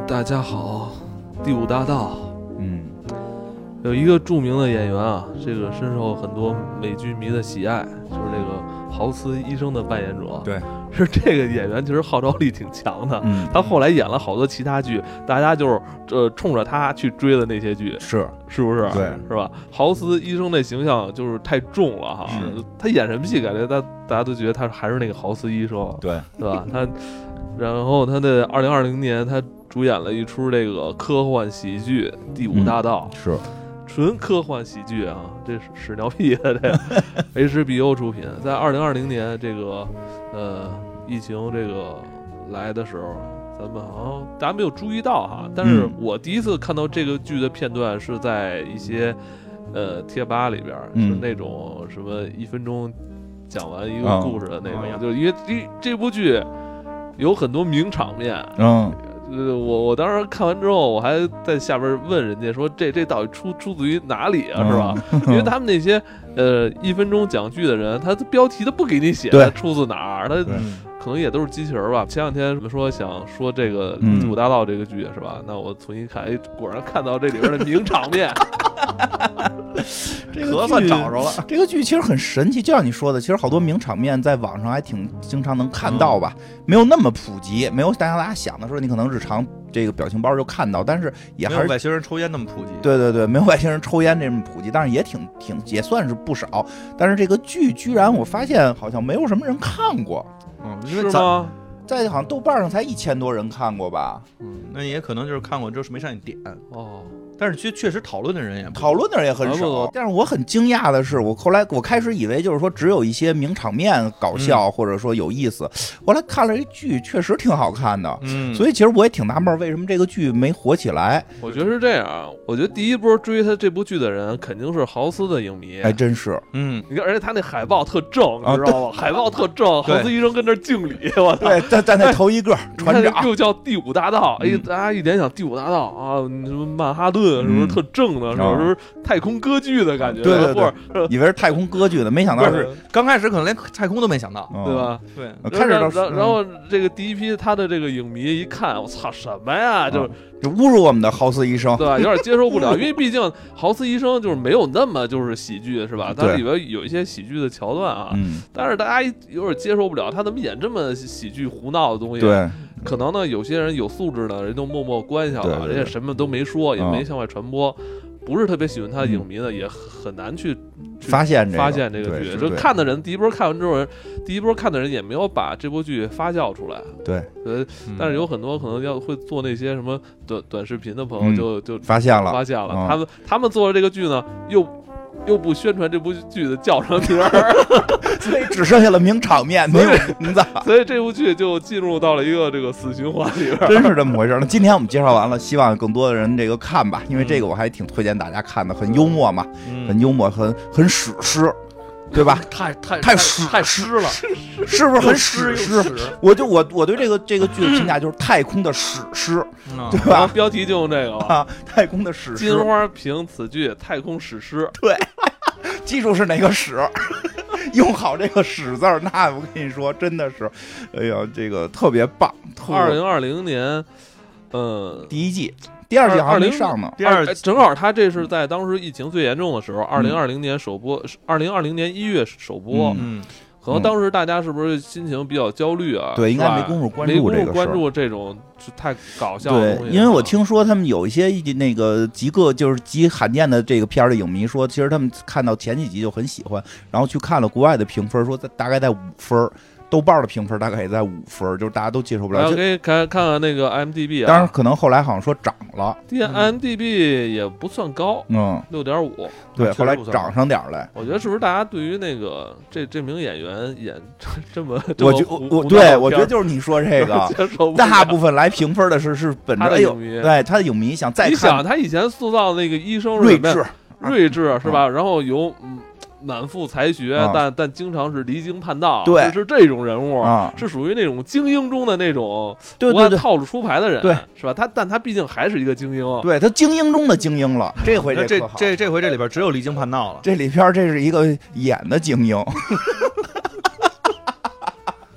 大家好，第五大道。有一个著名的演员啊，这个深受很多美剧迷的喜爱，就是这个豪斯医生的扮演者。 对， 是这个演员其实号召力挺强的。他后来演了好多其他剧，大家就是冲着他去追的那些剧，是不是？ 对，是吧？豪斯医生那形象就是太重了哈，他演什么戏感觉大家都觉得他还是那个豪斯医生， 对吧？然后他的2020年他主演了一出这个科幻喜剧《第五大道》， 是纯科幻喜剧啊，这是屎尿屁的这HBO 出品。在2020年这个疫情这个来的时候，咱们好像大家没有注意到哈，但是我第一次看到这个剧的片段是在一些贴吧里边，是那种什么1分钟讲完一个故事的那种，就是因为这部剧有很多名场面，我当时看完之后，我还在下边问人家说这到底出自于哪里啊，是吧？因为他们那些1分钟讲剧的人，他的标题他不给你写出自哪儿，他可能也都是机器人吧。前两天我们说想说这个《第五大道》这个剧是吧？那我重新看，果然看到这里边的名场面。 这个算找着了。这个剧其实很神奇，就像你说的，其实好多名场面在网上还挺经常能看到吧，没有那么普及，没有大家想的说你可能日常这个表情包就看到，但是也还是没有外星人抽烟那么普及。 对，没有外星人抽烟这么普及，但是也也算是不少。但是这个剧居然我发现好像没有什么人看过， 因为吗？ 在好像豆瓣上才1000多人看过吧， 那也可能就是看过之后没上你点哦。 但是确实讨论的人也很少，但是我很惊讶的是，我开始以为就是说只有一些名场面搞笑或者说有意思，后来看了一剧确实挺好看的，所以其实我也挺纳闷为什么这个剧没火起来。 我觉得是这样，我觉得第一波追他这部剧的人肯定是豪斯的影迷， 还真是， 你看，而且他那海报特正，你知道吗？海报特正，豪斯医生跟那敬礼，我操， 对，站在头一个船长， 又叫第五大道，大家一联想第五大道啊，什么曼哈顿。是不是特正的？是不是太空歌剧的感觉？ 对，以为是太空歌剧的，没想到是刚开始可能连太空都没想到， 对吧？ 对， 开始然后这个第一批他的这个影迷一看，我操，什么呀？就侮辱我们的豪斯医生， 对吧？有点接受不了，因为毕竟豪斯医生就是没有那么就是喜剧，是吧？它里边有一些喜剧的桥段啊，但是大家有点接受不了，他怎么演这么喜剧胡闹的东西？ 对。 可能呢，有些人有素质的人都默默关下了，人家什么都没说，也没向外传播。不是特别喜欢他的影迷呢，也很难去发现这个剧。就看的人，第一波看完之后，第一波看的人也没有把这部剧发酵出来。 对， 但是有很多可能会做那些什么短视频的朋友就发现了。 他们做的这个剧呢，又不宣传这部剧的叫什么名儿， 所以只剩下了名场面，没有名字， 所以这部剧就进入到了一个这个死循环里边， 真是这么回事。那今天我们介绍完了，希望更多的人这个看吧，因为这个我还挺推荐大家看的，很幽默嘛，很幽默，很史诗。对吧？ 太湿了， 是不是很史诗？我对这个剧的评价就是太空的史诗，对吧？ 标题就用这个吧， 太空的史诗。 金花评此剧太空史诗， 对，记住是哪个史，用好这个史字，那我跟你说真的是，哎呀，这个特别棒。 2020年， 第一季。第二季好像没上呢， 正好他这是在当时疫情最严重的时候，2020年首播，2020年1月首播，可能当时大家是不是心情比较焦虑啊？ 对，应该没工夫关注这个关注这种就太搞笑的东西。 对，因为我听说他们有一些那个就是极罕见的这个片的影迷说，其实他们看到前几集就很喜欢，然后去看了国外的评分，说大概在5分。豆瓣的评分大概也在5分，就是大家都接受不了。 可以看看那个 IMDB 啊， 当然可能后来好像说涨了 ，IMDB 也不算高，6.5， 对，后来涨上点来。 我觉得是不是大家对于那个这名演员演这么， 我觉得就是你说这个，大部分来评分的是本着对他的影迷想再看。 你想他以前塑造那个医生睿智是吧？然后有满腹才学，但经常是离经叛道， 对， 是这种人物，是属于那种精英中的那种不按套路出牌的人， 对， 是吧？但他毕竟还是一个精英， 对他精英中的精英了。这回这回这里边只有离经叛道了， 这里边这是一个演的精英。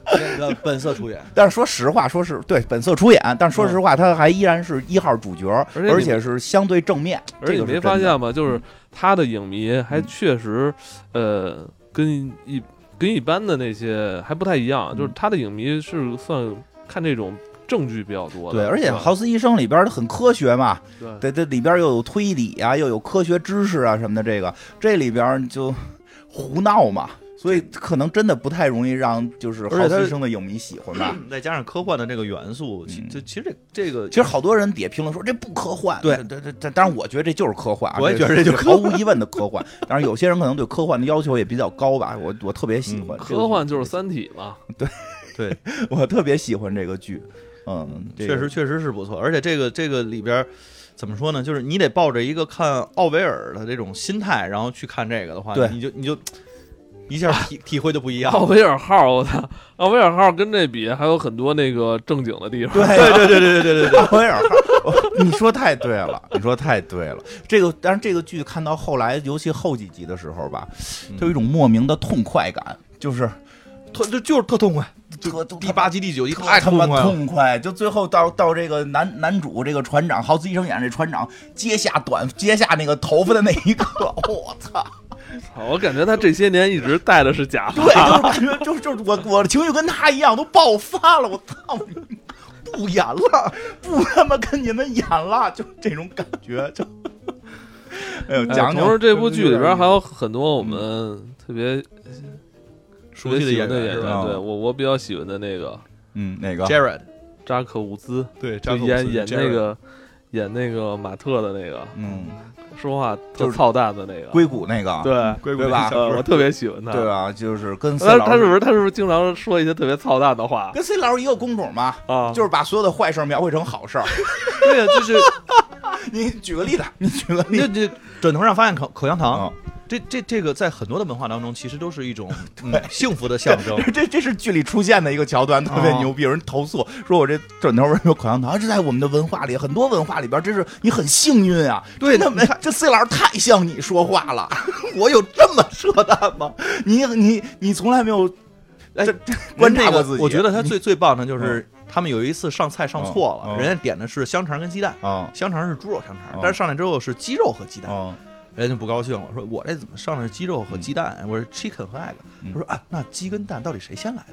那个本色出演， 但是说实话，对本色出演，但说实话，他还依然是1号主角，而且是相对正面。 而且你没发现吗？就是他的影迷还确实，跟一般的那些还不太一样，就是他的影迷是算看这种证据比较多的。 对，而且《豪斯医生》里边很科学嘛， 对， 这里边又有推理啊，又有科学知识啊什么的，这里边就胡闹嘛。所以可能真的不太容易让就是豪斯医生的影迷喜欢吧， 再加上科幻的这个元素，其实这个其实好多人底下评论说这不科幻，对，当然我觉得这就是科幻， 我也觉得这就毫无疑问的科幻。当然有些人可能对科幻的要求也比较高吧，我特别喜欢科幻就是《三体》嘛， 对， 我特别喜欢这个剧， 确实是不错，而且这个里边。怎么说呢？就是你得抱着一个看奥维尔的这种心态，然后去看这个的话，你就一下体会就不一样。 奥维尔号，我操！奥维尔号跟这比还有很多那个正经的地方。 对，奥维尔号，你说太对了，这个，但是这个剧看到后来，尤其后几集的时候吧，就有一种莫名的痛快感，就是特痛快。第8集第9集太他妈痛快，就最后到这个男主这个船长豪斯医生演这船长揭下那个头发的那一刻，我操！ 我感觉他这些年一直戴的是假发， 对，就是我的情绪跟他一样都爆发了，我操！不演了，不他妈跟你们演了，就这种感觉，就哎呦，讲同时这部剧里边还有很多我们特别熟悉的演员是吧？对我比较喜欢的那个， 那个 Jared 扎克伍兹， 对， 就演那个马特的那个，说话特操蛋的那个硅谷那个， 对吧？我特别喜欢他， 对吧？就是跟 C 他老师， 他是不是经常说一些特别操蛋的话？ 跟 C 老师一个工种嘛，就是把所有的坏事描绘成好事。 对呀，就是你举个例子， 这枕头上发现口香糖。这个在很多的文化当中，其实都是一种幸福的象征。 这是剧里出现的一个桥段，特别牛逼。有人投诉说我这枕头上有口香糖，这在我们的文化里，很多文化里边，这是你很幸运啊。 对， 这 C 老师太像你说话了， 我有这么扯淡吗？ 你从来没有观察过自己。 我觉得他最棒的就是他们有一次上菜上错了，人家点的是香肠跟鸡蛋，香肠是猪肉香肠，但是上来之后是鸡肉和鸡蛋。人家就不高兴了，说我这怎么上的是鸡肉和鸡蛋？我说 chicken 和 egg。他说那鸡跟蛋到底谁先来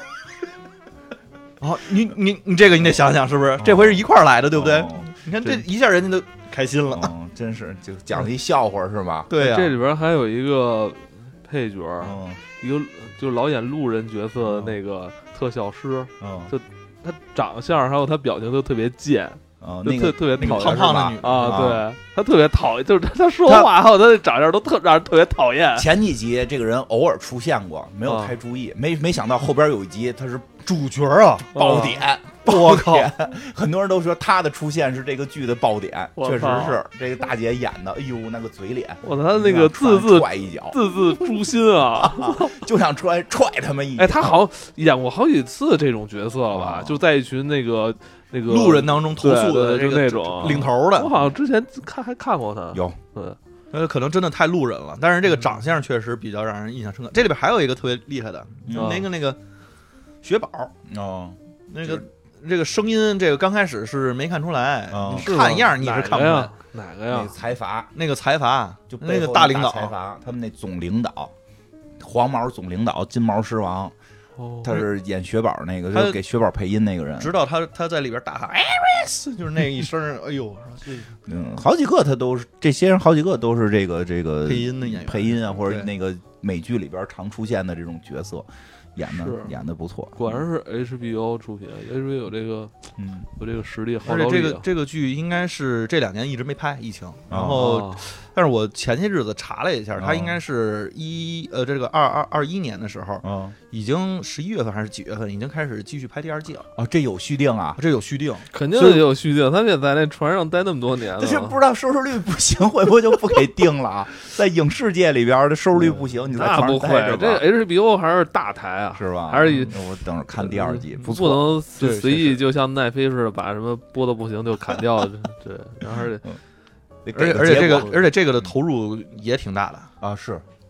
的？你这个你得想想是不是？这回是一块来的，对不对？你看这一下人家都开心了， 真是就讲了一笑话是吧？ 对呀， 这里边还有一个配角，一个就老演路人角色的那个特效师，就他长相还有他表情都特别贱。 那个特别讨厌胖胖的女啊，对他特别讨厌，就是他说话还有他的长相都让人特别讨厌。 前几集这个人偶尔出现过，没有太注意，没想到后边有一集他是主角啊，爆点。我靠！很多人都说他的出现是这个剧的爆点，确实是这个大姐演的。哎呦，那个嘴脸， 我他那个字踹一脚， 字诛心啊， 就想踹他们一脚。 哎，他好演过好几次这种角色了吧？就在一群那个路人当中投诉的这个那种领头的。 我好像之前还看过他， 有， 可能真的太路人了，但是这个长相确实比较让人印象深刻。这里边还有一个特别厉害的，那个雪宝那个。这个声音，这个刚开始是没看出来，看样你是看不出来。 哪个呀？ 那个财阀， 就那个大领导， 财阀，他们那总领导，黄毛总领导，金毛狮王，他是演雪宝那个，就是给雪宝配音那个人。 直到他在里边打他 Iris， 就是那一声，哎呦， 好几个他都是这些人，好几个都是这个配音的演员， 配音啊，或者那个美剧里边常出现的这种角色。演的不错， 果然是 HBO 出品 ，HBO 有这个有这个实力， 而且这个剧应该是这2年一直没拍，疫情，然后但是我前些日子查了一下，它应该是这个2021年的时候，已经11月份还是几月份已经开始继续拍第2季了啊，这有续订啊， 这有续订， 肯定得有续订，他们也在那船上待那么多年了， 但是不知道收视率不行，会不会就不给订了啊？在影视界里边的收视率不行，你在那不会，这 HBO 还是大台。 是吧？ 还是我等着看第2季，不能随意就像奈飞似的把什么播的不行就砍掉，对，然后而且这个的投入也挺大的啊，是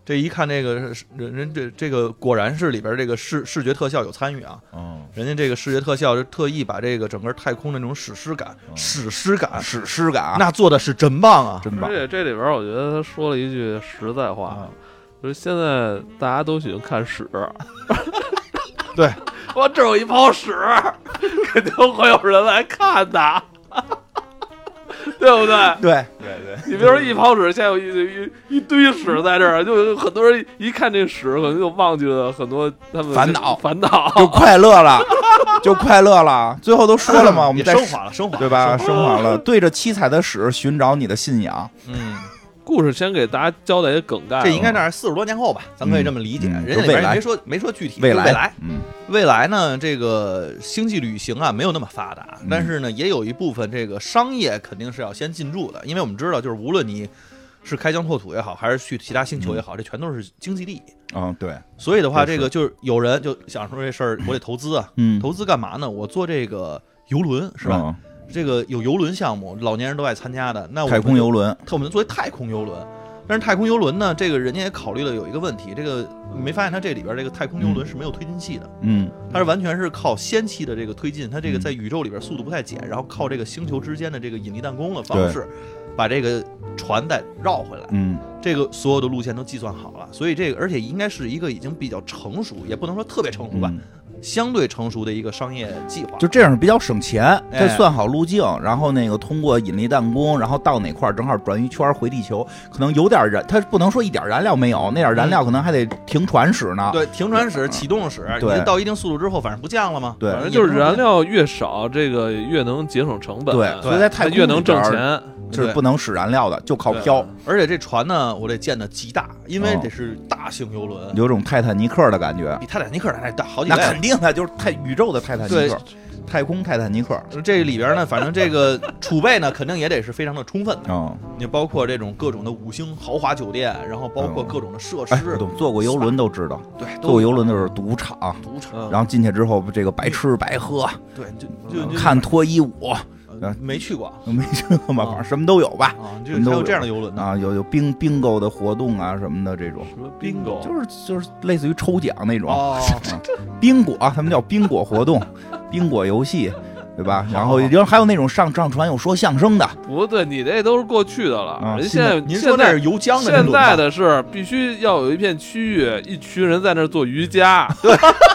这一看这个人这个果然是里边这个视觉特效有参与啊，人家这个视觉特效就特意把这个整个太空的那种史诗感，那做的是真棒啊， 真棒。 而且这里边我觉得他说了一句实在话，就是现在大家都喜欢看屎， 对， 我这有一泡屎，肯定会有人来看的。对不对？ 对， 你比如说一泡屎，现在有一堆屎在这儿，就有很多人一看这屎，可能就忘记了很多他们烦恼， 就快乐了，最后都说了嘛，我们升华了， 对吧？升华了，对着七彩的屎寻找你的信仰。 故事先给大家交代一个梗概， 这应该是40多年后吧，咱可以这么理解。人家里边没说具体未来， 未来呢，这个星际旅行啊没有那么发达，但是呢，也有一部分这个商业肯定是要先进驻的，因为我们知道，就是无论你是开疆拓土也好，还是去其他星球也好，这全都是经济利益。 对。 所以的话，这个就是有人就想说这事儿，我得投资啊，投资干嘛呢？我做这个游轮是吧？这个有游轮项目，老年人都爱参加的。那太空游轮， 我们作为太空游轮，但是太空游轮呢，这个人家也考虑了有一个问题，这个你没发现它这里边这个太空游轮是没有推进器的，它是完全是靠氙气的这个推进，它这个在宇宙里边速度不太减，然后靠这个星球之间的这个引力弹弓的方式，把这个船再绕回来，这个所有的路线都计算好了，所以这个而且应该是一个已经比较成熟，也不能说特别成熟吧。相对成熟的一个商业计划， 就这样比较省钱。他算好路径，然后那个通过引力弹弓，然后到哪块正好转一圈回地球，可能有点他不能说一点燃料没有，那点燃料可能还得停船使呢。 对，停船使、启动使，你到一定速度之后，反正不降了吗？ 对， 反正就是燃料越少，这个越能节省成本。 对，所以在太空越能挣钱。 就是不能使燃料的，就靠飘。 而且这船呢，我得建的极大，因为得是大型游轮， 有种泰坦尼克的感觉， 比泰坦尼克还大好几倍。 那肯定的，就是宇宙的泰坦尼克，太空泰坦尼克。 这里边呢，反正这个储备呢，肯定也得是非常的充分的。你包括这种各种的5星豪华酒店，然后包括各种的设施。 坐过游轮都知道， 对， 坐过游轮都是赌场，然后进去之后这个白吃白喝， 对，就看脱衣舞。 没去过， 没去过吧？反正什么都有吧。 就是还有这样的游轮啊，有bingo的活动啊什么的这种。 什么 bingo？ 就是类似于抽奖那种。宾果，他们叫宾果活动，宾果游戏，对吧？然后还有那种上船有说相声的。 不对，你这都是过去的了。人您说那是游江的， 现在的是必须要有一片区域，一群人在那做瑜伽。 对，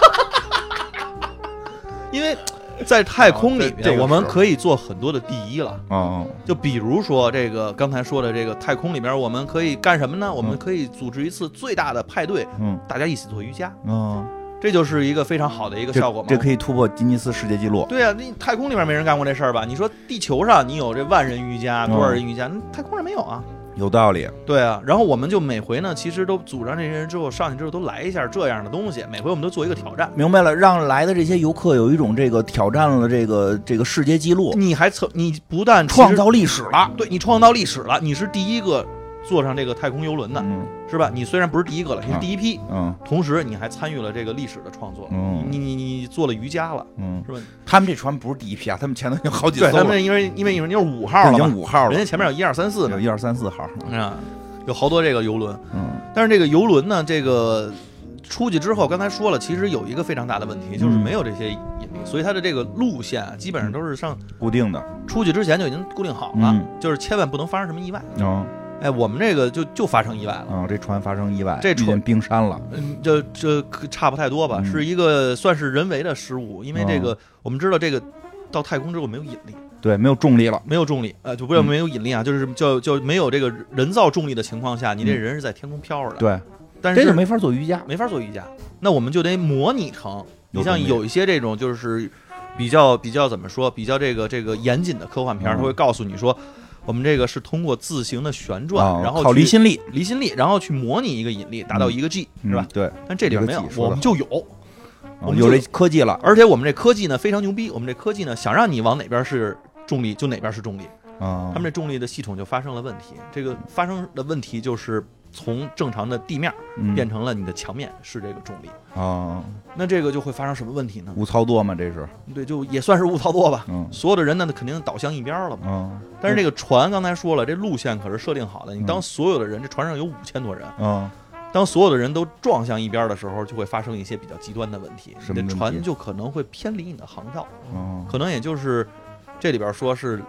因为。在太空里面，我们可以做很多的第一了。就比如说这个刚才说的这个太空里边，我们可以干什么呢？我们可以组织一次最大的派对，大家一起做瑜伽。这就是一个非常好的一个效果嘛。 这可以突破吉尼斯世界纪录。 对啊，你太空里边没人干过这事儿吧？你说地球上你有这10000人瑜伽，多少人瑜伽？太空上没有啊。 有道理， 对啊，然后我们就每回呢，其实都组上这些人之后，上去之后都来一下这样的东西，每回我们都做一个挑战。 明白了，让来的这些游客有一种这个挑战了这个世界纪录。 你不但创造历史了， 对，你创造历史了，你是第一个坐上这个太空游轮的，是吧？你虽然不是第一个了，你是第一批，同时你还参与了这个历史的创作，你做了瑜伽了，是吧？ 他们这船不是第一批啊，他们前头已经好几艘了。 对，他们因为你是5号了， 已经5号了， 人家前面有1、2、3、4呢， 有1、2、3、4号啊，有好多这个游轮，但是这个游轮呢，这个出去之后，刚才说了，其实有一个非常大的问题，就是没有这些引力，所以它的这个路线基本上都是上固定的，出去之前就已经固定好了，就是千万不能发生什么意外。哎，我们这个就发生意外了这船发生意外， 这船冰山了。 这差不太多吧，是一个算是人为的失误，因为这个我们知道这个到太空之后没有引力， 对，没有重力了， 没有重力，就不是没有引力啊，就是就没有这个人造重力的情况下，你这人是在天空飘着的， 对， 但是这就没法做瑜伽， 没法做瑜伽，那我们就得模拟成，你像有一些这种就是比较怎么说，比较这个严谨的科幻片，他会告诉你说。我们这个是通过自行的旋转，然后靠离心力， 然后去模拟一个引力，达到1个 G，是吧？ 对。 但这里边没有，我们就有， 有这科技了。 而且我们这科技呢非常牛逼，我们这科技呢想让你往哪边是重力就哪边是重力。他们这重力的系统就发生了问题，这个发生的问题就是从正常的地面变成了你的墙面是这个重力。那这个就会发生什么问题呢？ 误操作吗？这是对，就也算是误操作吧。所有的人呢，肯定倒向一边了嘛。但是这个船刚才说了，这路线可是设定好的。你当所有的人，这船上有5000多人。 当所有的人都撞向一边的时候，就会发生一些比较极端的问题， 什么问题？ 你的船就可能会偏离你的航道，可能也就是这里边说是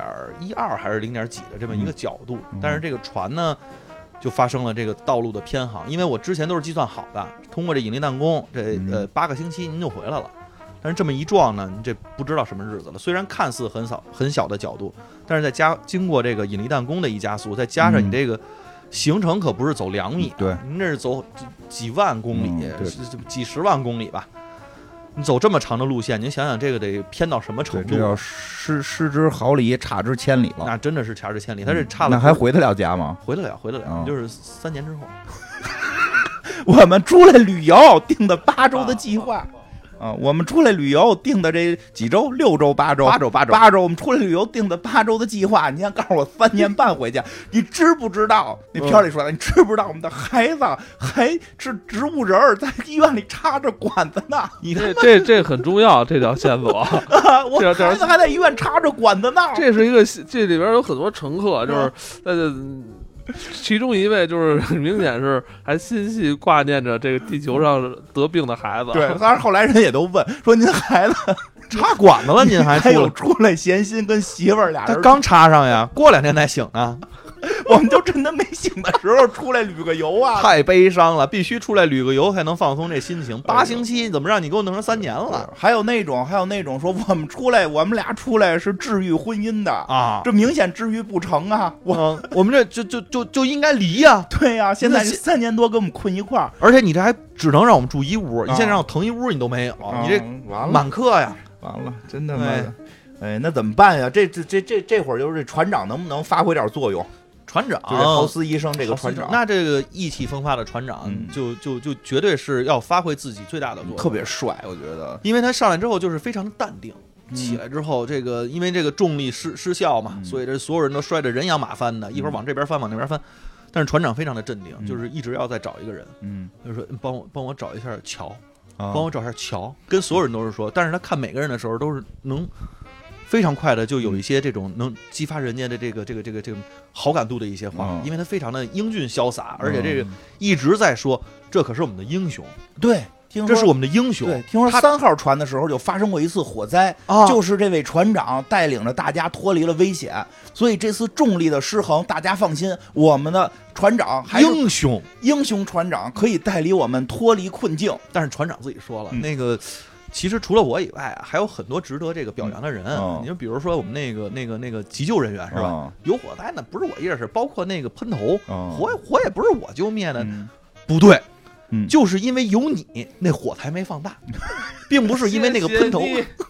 0.12还是0.几的这么一个角度，但是这个船呢就发生了这个道路的偏航，因为我之前都是计算好的，通过这引力弹弓，这8个星期您就回来了。但是这么一撞呢，你这不知道什么日子了。虽然看似很小的角度，但是经过这个引力弹弓的一加速，再加上你这个行程可不是走2米， 对， 您这是走几万公里，几十万公里吧。你走这么长的路线，您想想这个得偏到什么程度？ 这要失之毫厘，差之千里了。 那真的是差之千里，它是差了。 那还回得了家吗？ 回得了，就是3年之后。 我们出来旅游定的8周的计划。我们出来旅游定的这几周，6周、8周、8周，我们出来旅游定的8周的计划，你先告诉我3年半回去，你知不知道？那片里说的，你知不知道我们的孩子还是植物人在医院里插着管子呢？你这很重要，这条线索。 我孩子还在医院插着管子呢。 这是一个，这里边有很多乘客，就是其中一位就是明显是还心系挂念着这个地球上得病的孩子。 对，当然后来人也都问说：“您孩子插管子了，您还有出来闲心跟媳妇儿俩人？” 他刚插上呀，过2天才醒呢。 我们就真的没醒的时候出来旅个游啊！ 太悲伤了，必须出来旅个游才能放松这心情。8星期怎么让你给我弄成3年了？ 还有那种说我们俩出来是治愈婚姻的啊，这明显治愈不成啊！ 我们这就应该离呀！ 对呀，现在3年多跟我们困一块儿， 而且你这还只能让我们住一屋，你现在让我腾一屋你都没有，你这满课呀！ 完了，真的哎，那怎么办呀？这会儿就是这船长能不能发挥点作用？ 船长就是陶斯医生这个船长， 那这个意气风发的船长就绝对是要发挥自己最大的作用， 特别帅，我觉得， 因为他上来之后就是非常的淡定，起来之后这个因为这个重力失效嘛，所以这所有人都摔得人仰马翻的，一会儿往这边翻往那边翻，但是船长非常的镇定，就是一直要再找一个人，就是说帮我找一下乔，帮我找一下乔，跟所有人都是说，但是他看每个人的时候都是能非常快的就有一些这种能激发人家的这个好感度的一些话，因为他非常的英俊潇洒，而且这个一直在说这可是我们的英雄， 对， 这是我们的英雄。 对，听说3号船的时候就发生过一次火灾，就是这位船长带领着大家脱离了危险，所以这次重力的失衡，大家放心，我们的船长还是英雄船长可以带领我们脱离困境。 但是船长自己说了，那个。其实除了我以外啊，还有很多值得这个表扬的人。你就比如说我们那个急救人员是吧？有火灾呢，不是我一人事，包括那个喷头，火也不是我救灭的，不对，就是因为有你，那火才没放大，并不是因为那个喷头。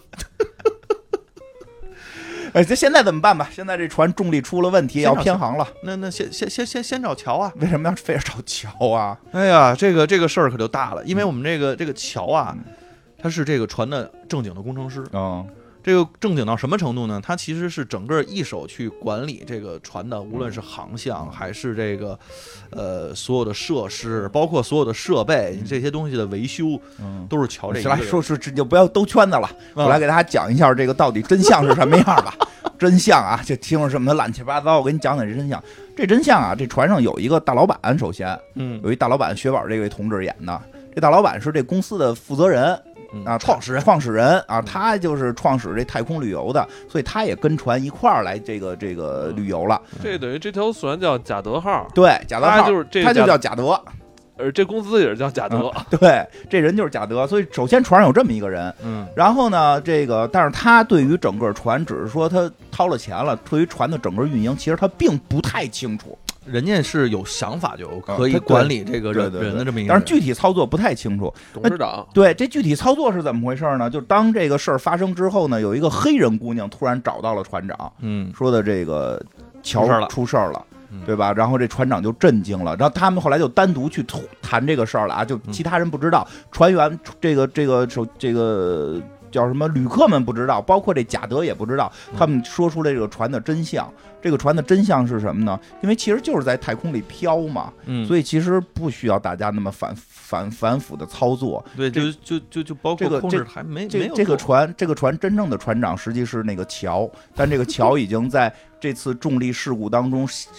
哎，这现在怎么办吧？现在这船重力出了问题，要偏航了。 那先找桥啊？ 为什么要非要找桥啊？ 哎呀，这个事儿可就大了，因为我们这个桥啊。他是这个船的正经的工程师这个正经到什么程度呢？他其实是整个一手去管理这个船的，无论是航向还是这个所有的设施，包括所有的设备这些东西的维修，都是乔这一个人。 来说这就不要兜圈子了，我来给大家讲一下这个到底真相是什么样吧。真相啊，就听着什么乱七八糟，我给你讲讲这真相。这真相啊，这船上有一个大老板，首先，有一大老板，薛宝这位同志演的。这大老板是这公司的负责人。创始人啊，他就是创始这太空旅游的，所以他也跟船一块儿来这个旅游了。 这等于这条船叫贾德号， 对，贾德号，他就叫贾德， 这公司也是叫贾德， 对，这人就是贾德。所以首先船上有这么一个人，然后呢，但是他对于整个船，只是说他掏了钱了，对于船的整个运营，其实他并不太清楚。 人家是有想法就可以管理这个人的这么一个人， 但是具体操作不太清楚。 董事长对这具体操作是怎么回事呢？就当这个事儿发生之后呢，有一个黑人姑娘突然找到了船长，说的这个桥出事儿了，对吧？然后这船长就震惊了，然后他们后来就单独去谈这个事儿了啊，就其他人不知道，船员这个叫什么？旅客们不知道，包括这贾德也不知道。他们说出了这个船的真相。这个船的真相是什么呢？因为其实就是在太空里飘嘛，所以其实不需要大家那么反复的操作。 对，就包括控制还没有这个船真正的船长实际是那个乔，但这个乔已经在这次重力事故当中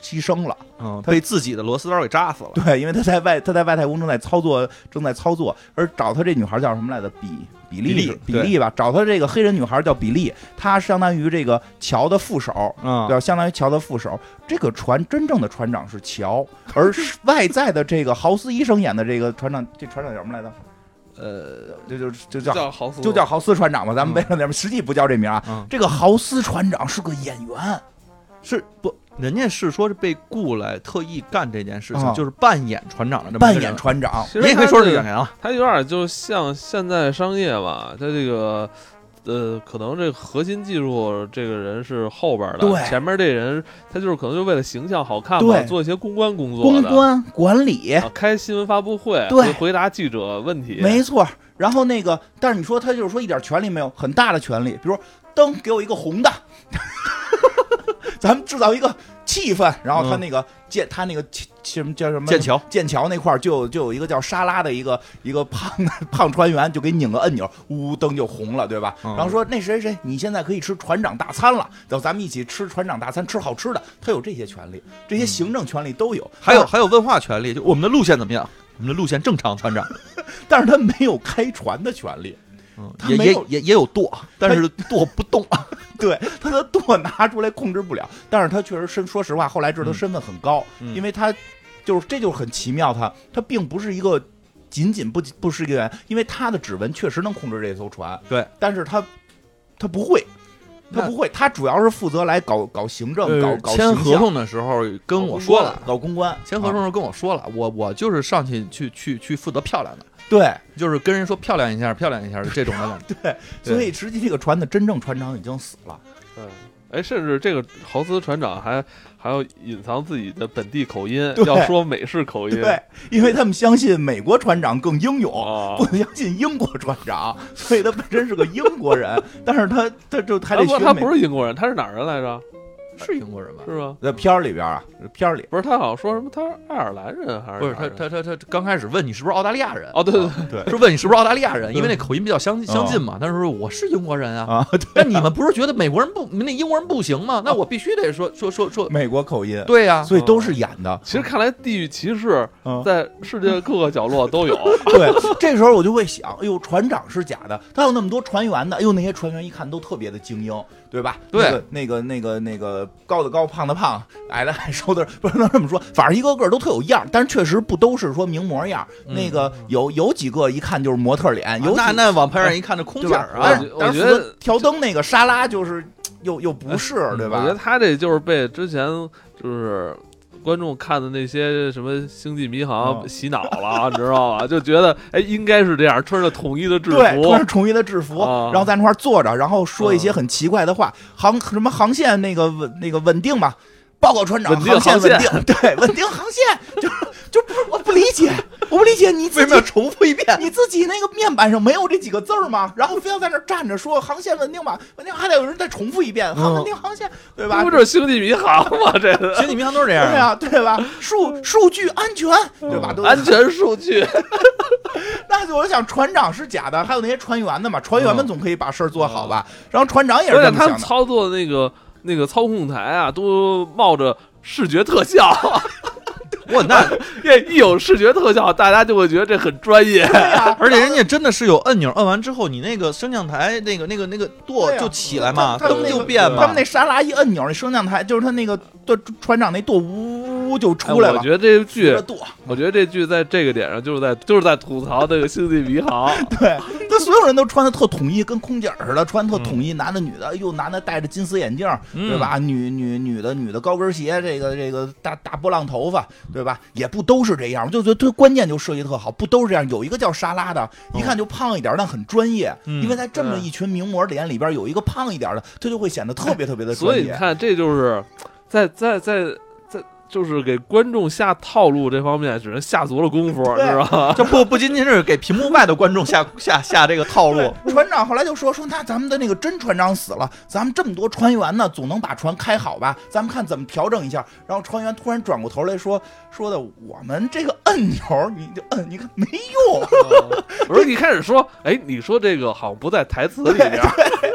牺牲了， 被自己的螺丝刀给扎死了。 对，因为他在外太空正在操作，而找他这女孩叫什么来着？比利吧，找他这个黑人女孩叫比利，她相当于这个乔的副手，对，相当于乔的副手。这个船真正的船长是乔，而外在的这个豪斯医生演的这个船长，这船长叫什么来着？就叫豪斯船长吧，咱们背上点，实际不叫这名啊。这个豪斯船长是个演员， 是不？人家是说是被雇来特意干这件事情，就是扮演船长的这么扮演船长。 你也可以说是演员啊， 他有点就像现在商业嘛，他这个。可能这个核心技术这个人是后边的， 对， 前面这人他就是可能就为了形象好看嘛，做一些公关工作公关管理， 开新闻发布会， 对， 回答记者问题， 没错。然后那个，但是你说他就是说一点权利没有，很大的权利，比如说灯给我一个红的，咱们制造一个气氛，然后他那个他那个什么叫什么剑桥那块就有一个叫沙拉的一个胖船员，就给拧个按钮，呜，灯就红了，对吧？然后说那谁，你现在可以吃船长大餐了，等咱们一起吃船长大餐，吃好吃的。他有这些权利，这些行政权利都有， 还有文化权利，就我们的路线怎么样？我们的路线正常，船长， 但是他没有开船的权利。 也有舵，但是舵不动。 对，他的舵拿出来控制不了，但是他确实说实话，后来知道他身份很高，因为他就是这就很奇妙，他并不是一个仅不是一个人，因为他的指纹确实能控制这艘船， 对， 但是他不会。他主要是负责来搞行政，搞签合同的时候跟我说了， 搞公关。 签合同的时候跟我说了，我就是上去负责漂亮的， 对， 就是跟人说漂亮一下这种的感觉。 对，所以实际这个船的真正船长已经死了。 对，甚至这个豪斯船长还要隐藏自己的本地口音，要说美式口音。 对，因为他们相信美国船长更英勇，不相信英国船长，所以他本身是个英国人，但是他就还得学他不是英国人，他是哪儿人来着？ 是英国人吧？ 是吗？ 在片儿里不是他好像说什么他是爱尔兰人还是不是他刚开始问你是不是澳大利亚人？ 哦，对， 是问你是不是澳大利亚人，因为那口音比较相近嘛。但是我是英国人啊。那你们不是觉得美国人那英国人不行吗？那我必须得说美国口音。 对呀， 所以都是演的。 其实看来地域歧视在世界各个角落都有。 对，这时候我就会想，哎呦，船长是假的，他有那么多船员呢，哎呦，那些船员一看都特别的精英，对吧？ 对， 那个高的高，胖的胖，矮的矮，瘦的不能这么说，反正一个个都特有样，但是确实不都是说名模样。那个有几个一看就是模特脸， 那往拍上一看这空姐啊， 我觉得调灯那个沙拉就是又不是，对吧？ 我觉得他这就是被之前就是观众看的那些什么《星际迷航》洗脑了，你知道吧？就觉得应该是这样，穿着统一的制服， 对，穿着统一的制服，然后在那块坐着，然后说一些很奇怪的话，航线那个稳定嘛，报告船长，航线稳定，对，稳定航线，就不是我不理解你自己为什么要重复一遍？ 你自己那个面板上没有这几个字吗？然后非要在那站着说航线稳定吧，稳定还得有人再重复一遍，稳定航线，对吧？ 不是星际迷航吗？这个星际迷航都是这样， 对啊，对吧？数据安全，对吧？都安全数据。 那我就想，船长是假的，还有那些船员的嘛？船员们总可以把事儿做好吧？然后船长也是这么想的。 他们操作的那个操控台啊，都冒着视觉特效。那一有视觉特效，大家就会觉得这很专业。 对呀， 而且人家真的是有按钮，按完之后，你那个升降台那个舵就起来嘛，灯就变嘛。 他们那沙拉一按钮，那升降台就是他那个船长那舵呜就出来了。 我觉得这剧在这个点上就是在吐槽这个星际迷航。 对，他所有人都穿的特统一，跟空姐似的，穿特统一，男的女的，又男的戴着金丝眼镜，对吧？女的高跟鞋，这个大波浪头发，对吧？也不都是这样，就对，关键就设计特好，不都是这样？有一个叫沙拉的，一看就胖一点，但很专业，因为在这么一群名模脸里边有一个胖一点的，他就会显得特别特别的专业。 所以你看，这就是在就是给观众下套路这方面，只能下足了功夫，知道吧？ 这不仅仅是给屏幕外的观众下这个套路。 船长后来就说，那咱们的那个真船长死了，咱们这么多船员呢，总能把船开好吧？咱们看怎么调整一下。然后船员突然转过头来说的，我们这个按钮你就摁，你看没用。 不是一开始说，你说这个好像不在台词里边。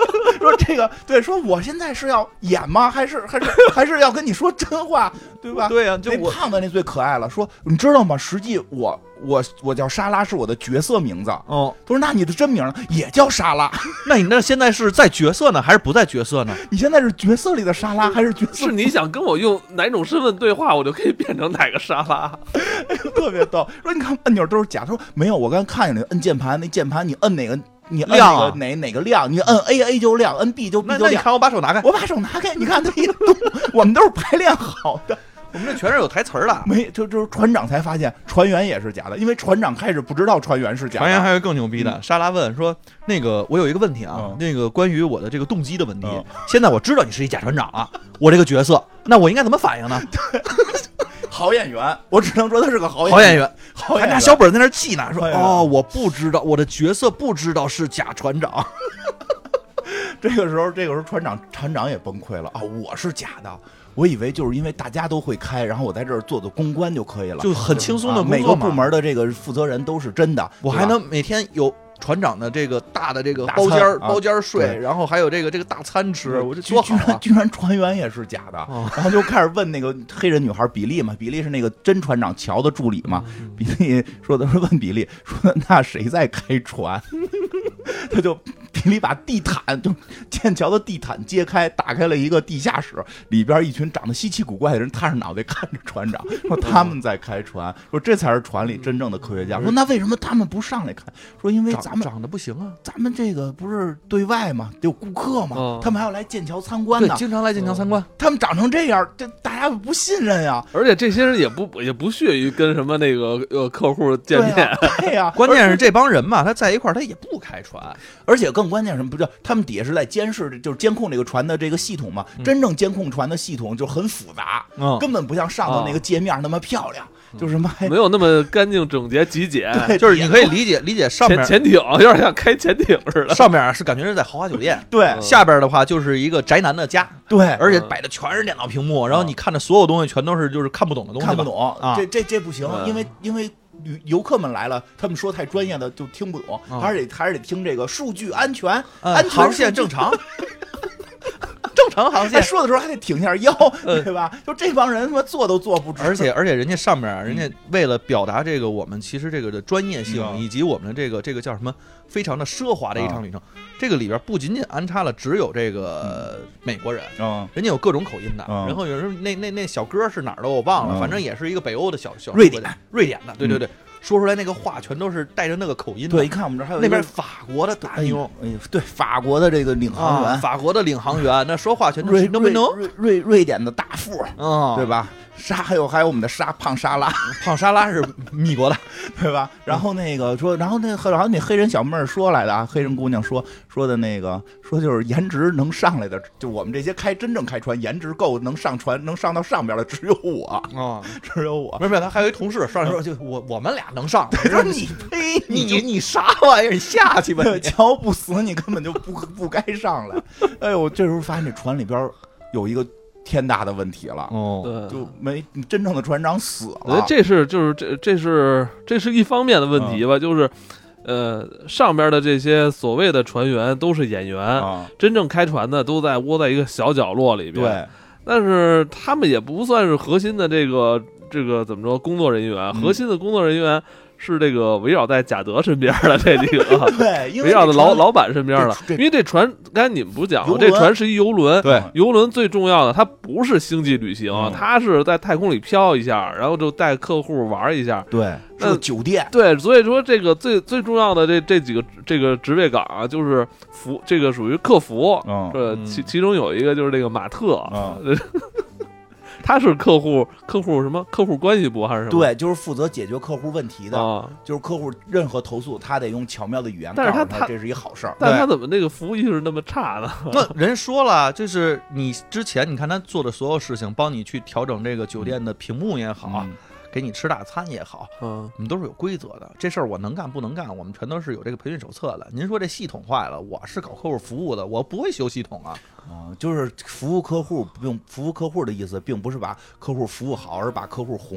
说这个对，说我现在是要演吗？还是要跟你说真话，对吧？ 对呀，就那胖的那最可爱了，说你知道吗？实际我叫莎拉是我的角色名字。 哦， 他说那你的真名也叫莎拉？ 那你那现在是在角色呢，还是不在角色呢？ 你现在是角色里的莎拉，还是角色？ 是你想跟我用哪种身份对话，我就可以变成哪个莎拉。 特别逗。说你看按钮都是假，他说没有，我刚看见那个摁键盘，那键盘你摁哪个？你摁亮哪个亮？你摁 A 就亮，摁 B 就 B 就亮。 那你看我把手拿开， 我把手拿开，你看它一动，我们都是排练好的。 我们这全是有台词的。 没，就是船长才发现船员也是假的，因为船长开始不知道船员是假的。 船员还有更牛逼的，莎拉问说：“那个我有一个问题啊，那个关于我的这个动机的问题。现在我知道你是一假船长了，我这个角色，那我应该怎么反应呢？” 好演员，我只能说他是个好演员， 还拿小本在那记呢，说：“哦，我不知道，我的角色不知道是假船长。” 这个时候船长也崩溃了啊！我是假的，我以为就是因为大家都会开，然后我在这儿做公关就可以了， 就很轻松的工作嘛。 每个部门的这个负责人都是真的， 我还能每天有船长的这个大的这个包间睡，然后还有这个大餐吃，我这多好啊！ 居然船员也是假的，然后就开始问那个黑人女孩比利嘛，比利是那个真船长乔的助理嘛，比利说问比利说那谁在开船？他就比利把地毯就剑桥的地毯揭开，打开了一个地下室，里边一群长得稀奇古怪的人探着脑袋看着船长，说他们在开船，说这才是船里真正的科学家。说那为什么他们不上来看？说因为咱们长得不行啊， 咱们这个不是对外嘛，有顾客嘛，他们还要来剑桥参观呢， 对，经常来剑桥参观。 他们长成这样，这大家不信任呀。 而且这些人也不屑于跟什么那个客户见面。 对呀， 关键是这帮人嘛，他在一块儿他也不开船， 而且更关键什么？不是他们底下是在监视，就是监控这个船的这个系统嘛。真正监控船的系统就很复杂，根本不像上头那个界面那么漂亮。就是什么没有那么干净整洁极简， 就是你可以理解上面潜艇有点像开潜艇似的， 上面是感觉是在豪华酒店， 对， 下边的话就是一个宅男的家， 对， 而且摆的全是电脑屏幕，然后你看的所有东西全都是就是看不懂的东西， 看不懂啊， 这不行，因为游客们来了，他们说太专业的就听不懂，还是得听这个数据安全， 航线正常。正常航线， 说的时候还得挺下腰，对吧？就这帮人他妈做都做不直。 而且人家上面，人家为了表达这个我们其实这个的专业性，以及我们的这个叫什么非常的奢华的一场旅程，这个里边不仅仅安插了只有这个美国人，人家有各种口音的，然后有人那小哥是哪儿的我忘了，反正也是一个北欧的小瑞典的，对。说出来那个话全都是带着那个口音的。 对，一看我们这还有那边法国的大妞， 对，法国的这个领航员， 法国的领航员，那说话全都是瑞典的大副，对吧？还有我们的胖沙拉， 胖沙拉是米国的， 对吧？然后那个说，然后那黑人小妹儿说来的啊，黑人姑娘说的那个说就是颜值能上来的，就我们这些真正开船颜值够能上船能上到上边的只有我啊，只有我。 没有，他还有一同事上来说就我们俩能上， 说你呸， 你啥玩意儿，你下去吧， 瞧不死你根本就不该上来。哎呦，这时候发现这船里边有一个天大的问题了， 对， 就没真正的船长死了。 我觉得这是一方面的问题吧，就是上边的这些所谓的船员都是演员，真正开船的都窝在一个小角落里边。 对， 但是他们也不算是核心的这个怎么说工作人员，核心的工作人员是这个围绕在贾德身边的这几个， 对， 围绕在老板身边的。因为这船，刚才你们不讲了，这船是一游轮， 对， 游轮最重要的，它不是星际旅行，它是在太空里飘一下，然后就带客户玩一下， 对，是酒店， 对，所以说这个最重要的这几个这个职位岗啊，就是这个属于客服，其中有一个就是这个马特，他是客户什么客户关系部还是什么？ 对，就是负责解决客户问题的，就是客户任何投诉，他得用巧妙的语言告诉他这是一好事儿。 但是他怎么那个服务意识那么差呢？ 那人说了，就是你之前你看他做的所有事情，帮你去调整这个酒店的屏幕也好。给你吃大餐也好，我们都是有规则的。这事儿我能干不能干，我们全都是有这个培训手册的。您说这系统坏了，我是搞客户服务的，我不会修系统啊。 就是服务客户的意思，并不是把客户服务好，而是把客户哄好。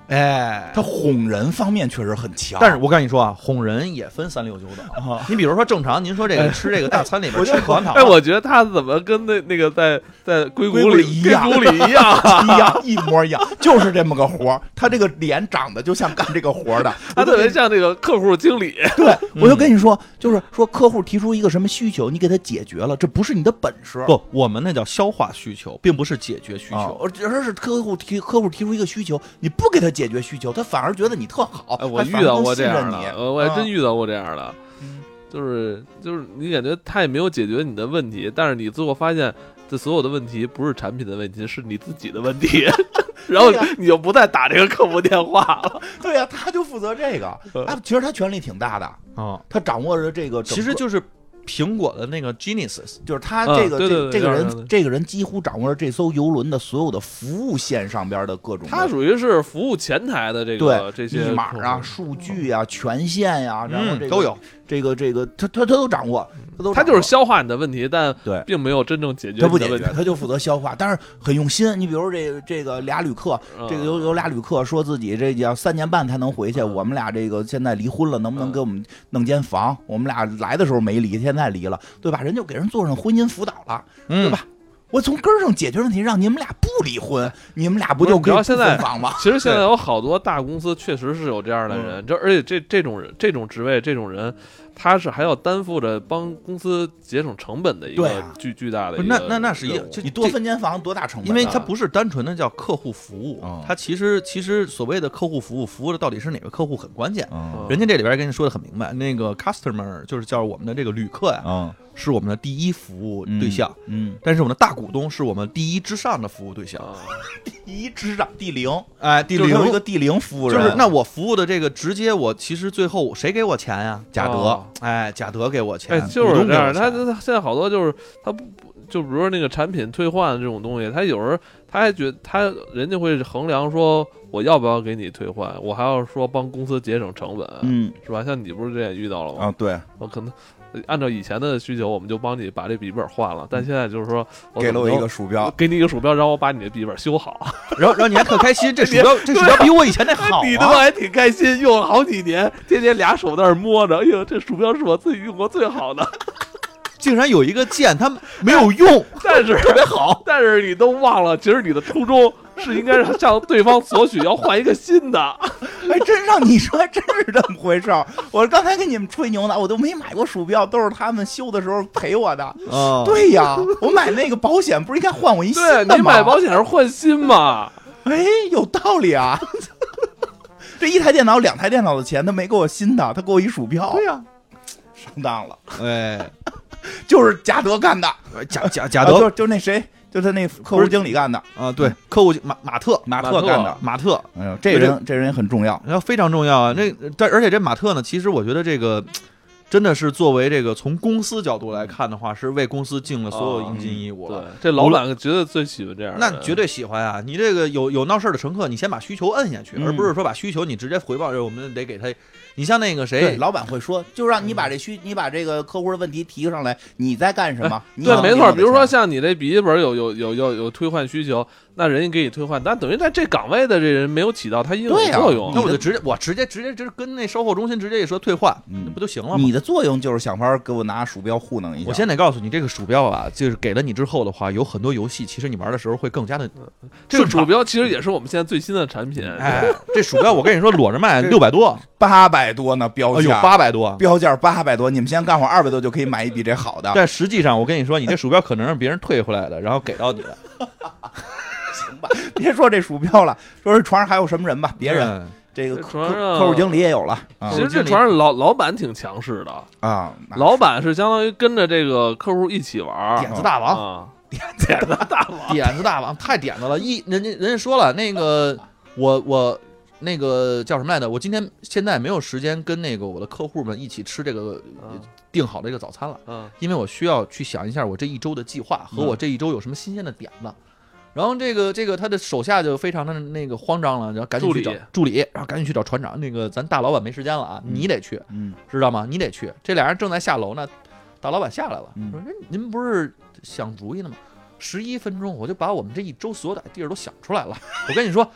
哎， 他哄人方面确实很强。 但是我跟你说啊，哄人也分369的。你比如说正常，您说这个吃这个大餐里边吃口香糖， 哎，我觉得他怎么跟那个在硅谷里一样一样一模一样，就是这么个活儿。他这个脸长得就像干这个活的， 他特别像这个客户经理。 对，我就跟你说，就是说客户提出一个什么需求，你给他解决了，这不是你的本事。 不，我们那叫消化需求，并不是解决需求。 而是客户提出一个需求，你不给他解决需求，他反而觉得你特好。 我遇到过这样的， 我还真遇到过这样的，就是你感觉他也没有解决你的问题，但是你最后发现这所有的问题不是产品的问题，是你自己的问题。然后你就不再打这个客服电话了。 对呀，他就负责这个。其实他权力挺大的啊，他掌握着这个， 其实就是苹果的那个 Genesis， 就是他这个人几乎掌握着这艘游轮的所有的服务线上边的各种。 他属于是服务前台的这些密码啊、数据啊、权限呀，然后都有。 这个他都掌握， 他就是消化你的问题，但对， 并没有真正解决他不解决， 他就负责消化，但是很用心。你比如这个俩旅客，这个有俩旅客说自己这要3年半才能回去，我们俩这个现在离婚了，能不能给我们弄间房？我们俩来的时候没离，现在离了，对吧？人就给人做上婚姻辅导了，对吧？我从根上解决问题，让你们俩不离婚，你们俩不就可以分房吗？ 其实现在有好多大公司确实是有这样的人，而且这种职位这种人，他是还要担负着帮公司节省成本的一个巨大的一个。 那是一个，就你多分间房多大成本？ 因为它不是单纯的叫客户服务，它其实所谓的客户服务的到底是哪个客户很关键。人家这里边跟你说的很明白，那个 customer 就是叫我们的这个旅客呀。是我们的第一服务对象，但是我们的大股东是我们第一之上的服务对象， 第一之上第零， 第零一个第零服务人， 就是那我服务的这个直接我其实最后谁给我钱呀？ 贾德， 贾德给我钱， 就是这样。他现在好多就是他不就比如说那个产品退换这种东西，他有时候他还觉得人家会衡量说我要不要给你退换，我还要说帮公司节省成本，是吧？像你不是这也遇到了吗？ 对， 我可能。按照以前的需求，我们就帮你把这笔记本换了，但现在就是说， 给了我一个鼠标， 给你一个鼠标，让我把你的笔记本修好， 然后你还特开心，这鼠标比我以前那好， 你他妈还挺开心，用了好几年，天天俩手在那摸着，哎呦，这鼠标是我自己用过最好的。 竟然有一个键它没有用， 但是特别好， 但是你都忘了，其实你的初衷是应该向对方索取，要换一个新的。 哎，真让你说，还真是这么回事儿。我刚才跟你们吹牛呢，我都没买过鼠标，都是他们修的时候赔我的。对呀，我买那个保险不是应该换我一新的吗？ 对，你买保险是换新嘛？ 哎，有道理啊。这1台电脑2台电脑的钱，他没给我新的，他给我一鼠标。 对呀， 上当了。 哎。 就是贾德干的， 贾德就那谁，就他那客户经理干的啊，对，客户马特干的， 马特， 哎呦，这人也很重要， 非常重要啊。而且这马特呢，其实我觉得这个真的是作为这个从公司角度来看的话，是为公司尽了所有应尽义务了。 这老板绝对最喜欢这样的， 那绝对喜欢啊！你这个有闹事的乘客，你先把需求摁下去，而不是说把需求你直接回报，我们得给他。你像那个谁， 老板会说，就让你把你把这个客户的问题提上来，你在干什么？ 对，没错。比如说像你这笔记本有退换需求，那人家给你退换，但等于在这岗位的这人没有起到他应有的作用。 那我就直接跟那售后中心直接一说退换，不就行了吗？ 你的作用就是想法给我拿鼠标糊弄一下。 我先得告诉你，这个鼠标啊，就是给了你之后的话，有很多游戏，其实你玩的时候会更加的。 这个鼠标其实也是我们现在最新的产品。 哎，这鼠标我跟你说，裸着卖600多 ，800多呢，标价 800多， 标价800多，你们先干会200多就可以买一比这好的。 但实际上，我跟你说，你这鼠标可能让别人退回来的，然后给到你的。 行吧，别说这鼠标了，说这船上还有什么人吧？别人。这个客户经理也有了， 其实这船上老板挺强势的啊， 老板是相当于跟着这个客户一起玩， 点子大王， 点子大王， 太点子了！人家说了，那个我那个叫什么来着？我现在没有时间跟那个我的客户们一起吃这个定好的这个早餐了，因为我需要去想一下我这一周的计划和我这一周有什么新鲜的点子。然后这个他的手下就非常的那个慌张了，然后赶紧去找助理，然后赶紧去找船长。那个咱大老板没时间了啊，你得去，知道吗？你得去。这俩人正在下楼呢，大老板下来了，说：“您不是想主意呢吗？11分钟我就把我们这一周所有的地儿都想出来了。我跟你说，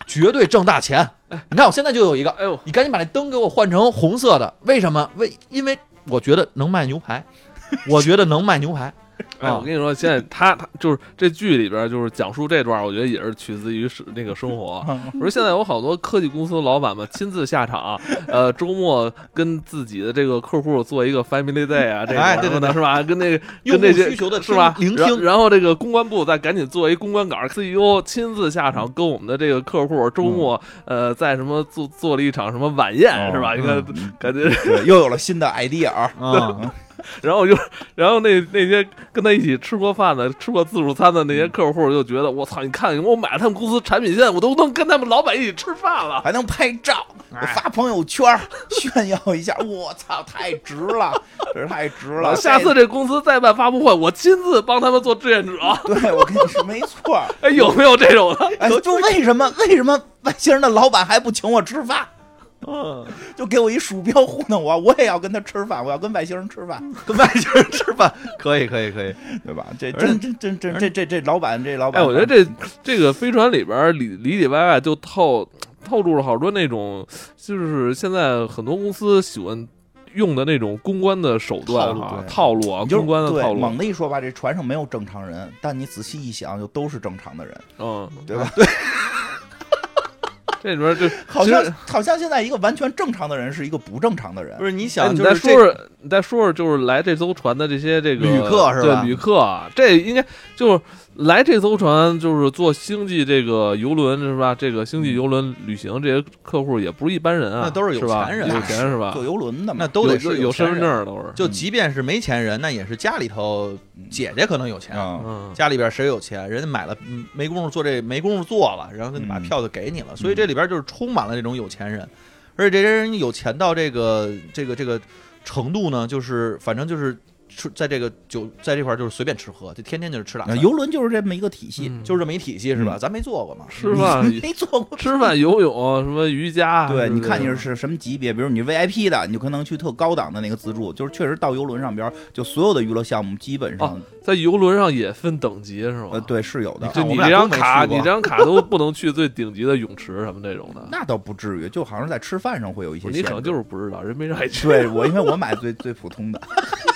绝对挣大钱。你看我现在就有一个， 哎呦， 你赶紧把那灯给我换成红色的，为什么？因为我觉得能卖牛排，我觉得能卖牛排。 哎，我跟你说，现在他就是这剧里边就是讲述这段，我觉得也是取自于那个生活。我说现在有好多科技公司老板们亲自下场，周末跟自己的这个客户做一个 Family Day 啊，这个什么的是吧？跟那些需求的是吧？ 聆听， 然后这个公关部再赶紧做一公关稿 ，CEO 亲自下场跟我们的这个客户周末在什么做了一场什么晚宴是吧？你看感觉又有了新的 idea 啊。 然后那些跟他一起吃过饭的、吃过自助餐的那些客户就觉得，我操！你看，我买了他们公司产品线，我都能跟他们老板一起吃饭了， 还能拍照，我发朋友圈炫耀一下。我操，太值了，这是太值了！ 下次这公司再办发布会，我亲自帮他们做志愿者。 对，我跟你说没错。 哎，有没有这种的？ 哎，就为什么外星人的老板还不请我吃饭？就给我一鼠标糊弄我也要跟他吃饭，我要跟外星人吃饭， 跟外星人吃饭，可以， 对吧？这这老板， 哎，我觉得这个飞船里边里外就透露了好多那种，就是现在很多公司喜欢用的那种公关的手段套路啊，公关的套路。 猛的一说吧，这船上没有正常人，但你仔细一想，就都是正常的人，对吧？ 对。 这里边就好像现在一个完全正常的人是一个不正常的人， 不是？你想， 你再说说，就是来这艘船的这些这个旅客是吧？ 对，旅客啊，这应该就是来这艘船，就是坐星际这个游轮是吧？这个星际游轮旅行，这些客户也不是一般人啊， 那都是有钱人， 有钱是吧？ 坐游轮的嘛， 那都得是有身份证，都是。 就即便是没钱人，那也是家里头姐姐可能有钱，家里边谁有钱，人家买了没工夫做这，没工夫做了，然后把票就给你了，所以这里边就是充满了这种有钱人，而且这些人有钱到这个程度呢，就是反正就是在这块就是随便吃喝，就天天就是吃大餐。 游轮就是这么一个体系， 就是这么一体系是吧？咱没做过嘛， 吃饭没做过， 吃饭、游泳、什么瑜伽。 对，你看你是什么级别？比如你 VIP 的，你就可能去特高档的那个自助，就是确实到游轮上边，就所有的娱乐项目基本上在游轮上也分等级是吗？ 对，是有的。 就你这张卡都不能去最顶级的泳池什么这种的。 那倒不至于，就好像在吃饭上会有一些。 你可能就是不知道，人没让你去。 对，因为我买最普通的。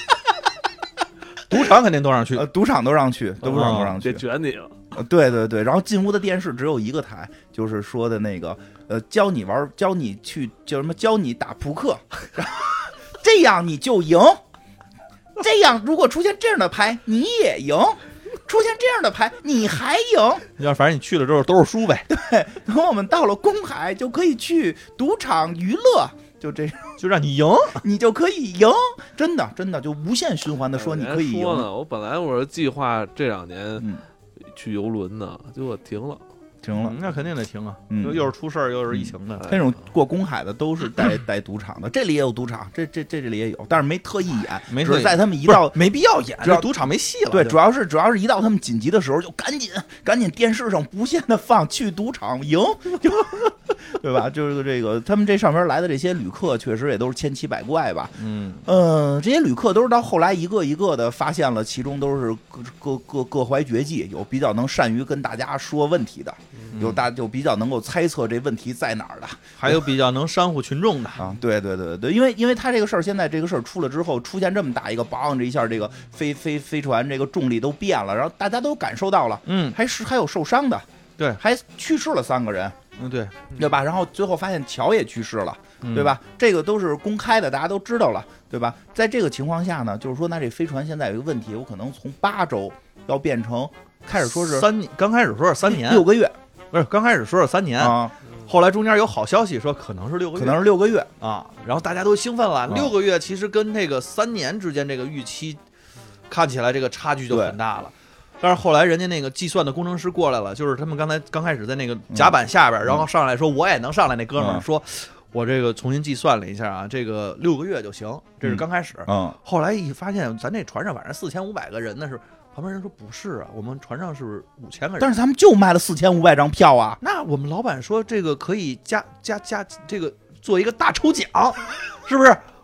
赌场肯定都让去， 赌场都让去，都让去， 这卷你了。 对，然后进屋的电视只有一个台，就是说的那个教你去叫什么，教你打扑克，这样你就赢。这样如果出现这样的牌，你也赢；出现这样的牌，你还赢。 要反正你去了之后都是输呗。 对，等我们到了公海，就可以去赌场娱乐。就这样， 就让你赢， 你就可以赢，真的就无限循环的说你可以赢。 我本来我是计划这2年去游轮呢，结果停了， 那肯定得停啊！又是出事儿，又是疫情的。 那种过公海的都是带赌场的，这里也有赌场，这里也有，但是没特意演， 没只是在他们一到没必要演，这赌场没戏了。 对，主要是一到他们紧急的时候，就赶紧电视上无限的放去赌场赢，就对吧？就是这个他们这上边来的这些旅客，确实也都是千奇百怪吧。这些旅客都是到后来一个一个的发现了，其中都是各怀绝技，有比较能善于跟大家说问题的。就比较能够猜测这问题在哪儿的， 还有比较能煽唬群众的啊，对，因为他这个事儿，现在这个事儿出了之后，出现这么大一个梆，这一下这个飞船这个重力都变了，然后大家都感受到了，还有受伤的， 对， 还去世了3个人， 对吧？然后最后发现乔也去世了，对吧？这个都是公开的，大家都知道了，对吧？在这个情况下呢，就是说，那这飞船现在有一个问题，有可能从8周要变成开始说是 3年，刚开始说是3年 6个月。 不是，刚开始说是3年啊， 后来中间有好消息说可能是6个月， 可能是6个月啊，然后大家都兴奋了。6个月其实跟这个3年之间这个预期看起来这个差距就很大了。但是后来人家那个计算的工程师过来了，就是他们刚开始在那个甲板下边，然后上来说我也能上来，那哥们儿说我这个重新计算了一下啊，这个6个月就行，这是刚开始。后来一发现咱这船上晚上4500个人呢是。旁边人说不是啊，我们船上是5000个人， 但是咱们就卖了4500张票啊。 那我们老板说这个可以加这个做一个大抽奖，是不是？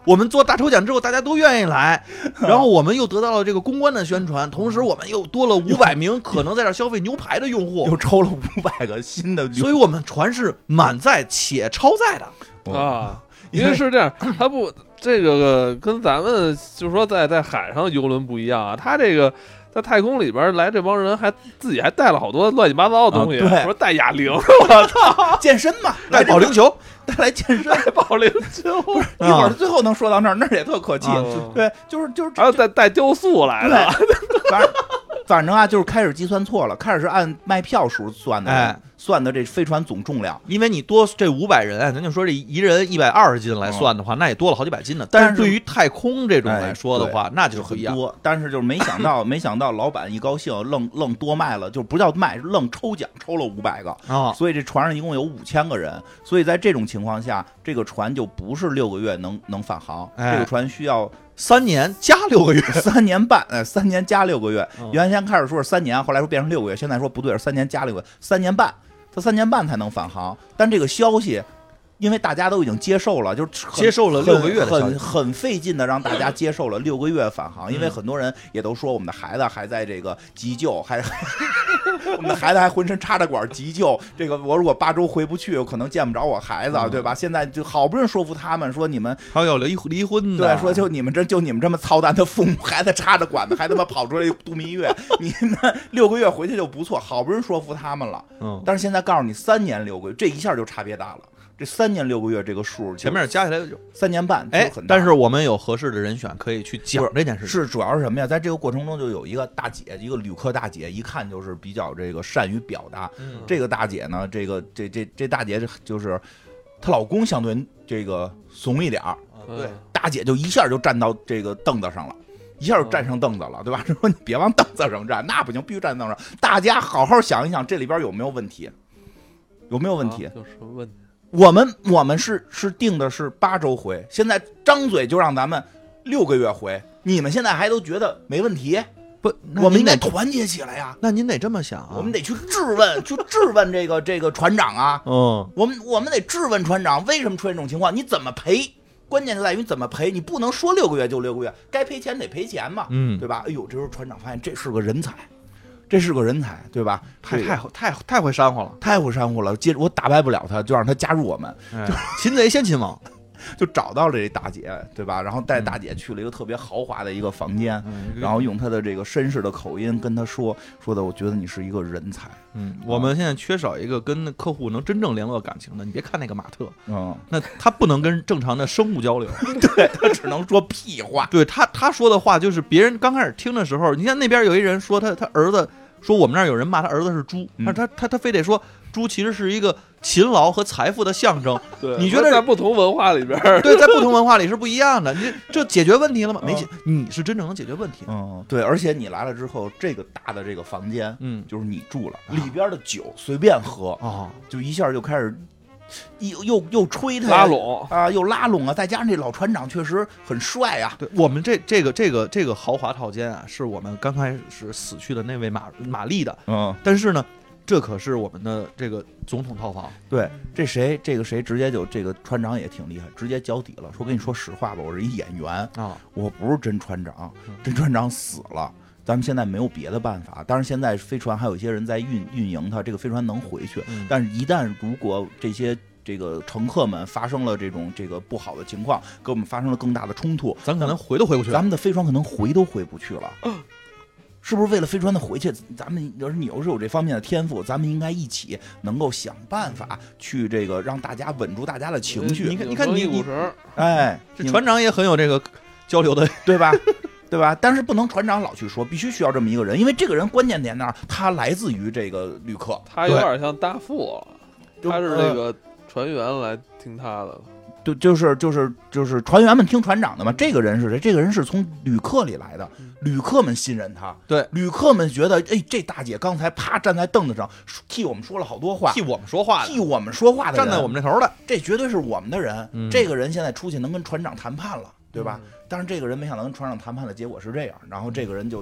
我们做大抽奖之后，大家都愿意来，然后我们又得到了这个公关的宣传，同时我们又多了500名可能在这消费牛排的用户， 又抽了500个新的， 所以我们船是满载且超载的啊。因为是这样，它不这个跟咱们就是说在海上游轮不一样啊，它这个在太空里边来这帮人还自己还带了好多乱七八糟的东西， 对， 说带哑铃，我操， 健身嘛， 带保龄球， 带来健身， 带保龄球， 一会儿最后能说到那儿也特客气，对，就是还有带雕塑来的， 反正啊，就是开始计算错了，开始是按卖票数算的， 哎， 算的这飞船总重量， 因为你多这500人，咱就说这一人120斤来算的话，那也多了好几百斤呢。但是对于太空这种来说的话，那就很多。但是就是没想到老板一高兴，愣多卖了，就不叫卖，愣抽奖抽了500个啊， 所以这船上一共有5000个人。所以在这种情况下，这个船就不是6个月能返航，这个船需要 3年加6个月 ，3年半，3年加6个月。原先开始说是3年，后来说变成6个月，现在说不对，是3年加6个月，3年半，他3年半才能返航。但这个消息，因为大家都已经接受了，就是接受了6个月的消息， 很费劲的让大家接受了6个月返航，因为很多人也都说我们的孩子还在这个急救，我们的孩子还浑身插着管急救，这个我如果8周回不去，我可能见不着我孩子，对吧？现在就好不容易说服他们说你们还有离婚的， 对，说就你们这么操蛋的父母，孩子插着管子还他妈跑出来度蜜月，你们6个月回去就不错，好不容易说服他们了。但是现在告诉你3年6个月，这一下就差别大了。这3年6个月这个数， 前面加起来就 3年半， 哎，但是我们有合适的人选可以去讲这件事情。 是主要是什么呀？在这个过程中就有一个大姐，一个旅客大姐，一看就是比较这个善于表达。这个大姐呢，这大姐就是她老公相对这个怂一点儿，对，大姐就一下就站到这个凳子上了。一下就站上凳子了，对吧？说你别往凳子上站，那不行，必须站凳上。大家好好想一想，这里边有没有问题？有没有问题？ 有什么问题？ 我们是定的是8周回，现在张嘴就让咱们6个月回，你们现在还都觉得没问题？ 不， 我们应该团结起来呀。 那您得这么想啊， 我们得去质问这个船长啊。我们得质问船长，为什么出现这种情况？你怎么赔？关键就在于怎么赔，你不能说6个月就6个月，该赔钱得赔钱嘛，对吧？哎呦，这时候船长发现这是个人才，对吧？ 太会煽乎了， 太会煽乎了。接着我打败不了他，就让他加入我们， 就擒贼先擒王。 就找到了这大姐，对吧？然后带大姐去了一个特别豪华的一个房间，然后用她的这个绅士的口音跟她说的，我觉得你是一个人才。 我们现在缺少一个跟客户能真正联络感情的。你别看那个马特，那他不能跟正常的生物交流， 对他只能说屁话。 对他说的话，就是别人刚开始听的时候，你看那边有一人说他儿子。说我们那儿有人骂他儿子是猪，但是他非得说猪其实是一个勤劳和财富的象征。 对， 你觉得在不同文化里边， 对，在不同文化里是不一样的。你这解决问题了吗？没解，你是真正能解决问题。 对，而且你来了之后，这个大的这个房间，就是你住了，里边的酒随便喝啊，就一下就开始。又吹他拉拢啊，又拉拢啊！再加上这老船长确实很帅啊。 对，我们这个豪华套间啊，是我们刚开始死去的那位玛丽的。但是呢，这可是我们的这个总统套房。 对，这谁直接就这个船长也挺厉害，直接交底了，说跟你说实话吧，我是一演员啊，我不是真船长，真船长死了。咱们现在没有别的办法，当然现在飞船还有一些人在运营它，这个飞船能回去，但是一旦如果这个乘客们发生了这个不好的情况，跟我们发生了更大的冲突， 咱可能回都回不去， 咱们的飞船可能回都回不去了。是不是为了飞船的回去，咱们要是你又是有这方面的天赋，咱们应该一起能够想办法去这个让大家稳住大家的情绪。 你看你哎， 这船长也很有这个交流的， 对吧？对吧？但是不能船长老去说，必须需要这么一个人，因为这个人关键点那儿，他来自于这个旅客， 他有点像大副，他是这个船员来听他的。 就是船员们听船长的嘛。这个人是谁？这个人是从旅客里来的，旅客们信任他。 对， 旅客们觉得，哎，这大姐刚才啪站在凳子上，替我们说了好多话， 替我们说话的，站在我们这头的， 这绝对是我们的人。这个人现在出去能跟船长谈判了，对吧？但是这个人没想到跟船长谈判的结果是这样，然后这个人就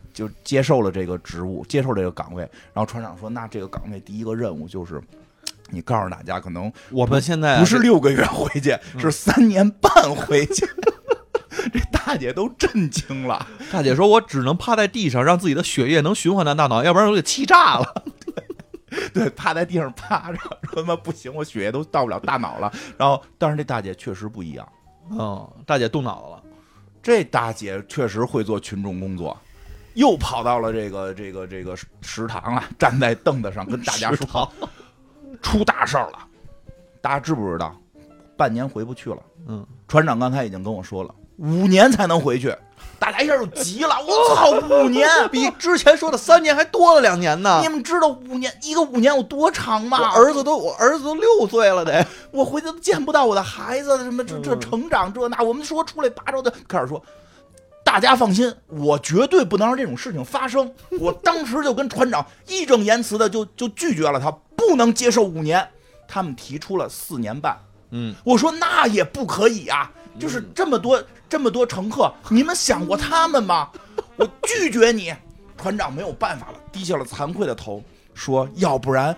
接受了这个职务，接受这个岗位。然后船长说，那这个岗位第一个任务就是你告诉大家，可能我们现在不是6个月回去，是3年半回去。这大姐都震惊了。 大姐说：“我只能趴在地上，让自己的血液能循环到大脑，要不然我给气炸了。” 对，趴在地上趴着，说他妈不行，我血液都到不了大脑了。然后，但是这大姐确实不一样。 大姐动脑子了。 这大姐确实会做群众工作，又跑到了这个食堂了，站在凳子上跟大家说：“出大事了！大家知不知道？半年回不去了。船长刚才已经跟我说了，5年才能回去。”大家一下就急了，我操，5年比之前说的3年还多了2年呢！ 你们知道5年5年有多长吗？ 我儿子都6岁了得， 我回去都见不到我的孩子，什么这成长这那，我们说出来拔着的，开始说，大家放心，我绝对不能让这种事情发生。我当时就跟船长义正言辞的就拒绝了他，不能接受5年。他们提出了4年半，我说那也不可以啊。就是这么多乘客，你们想过他们吗？我拒绝你。船长没有办法了，低下了惭愧的头，说：“要不然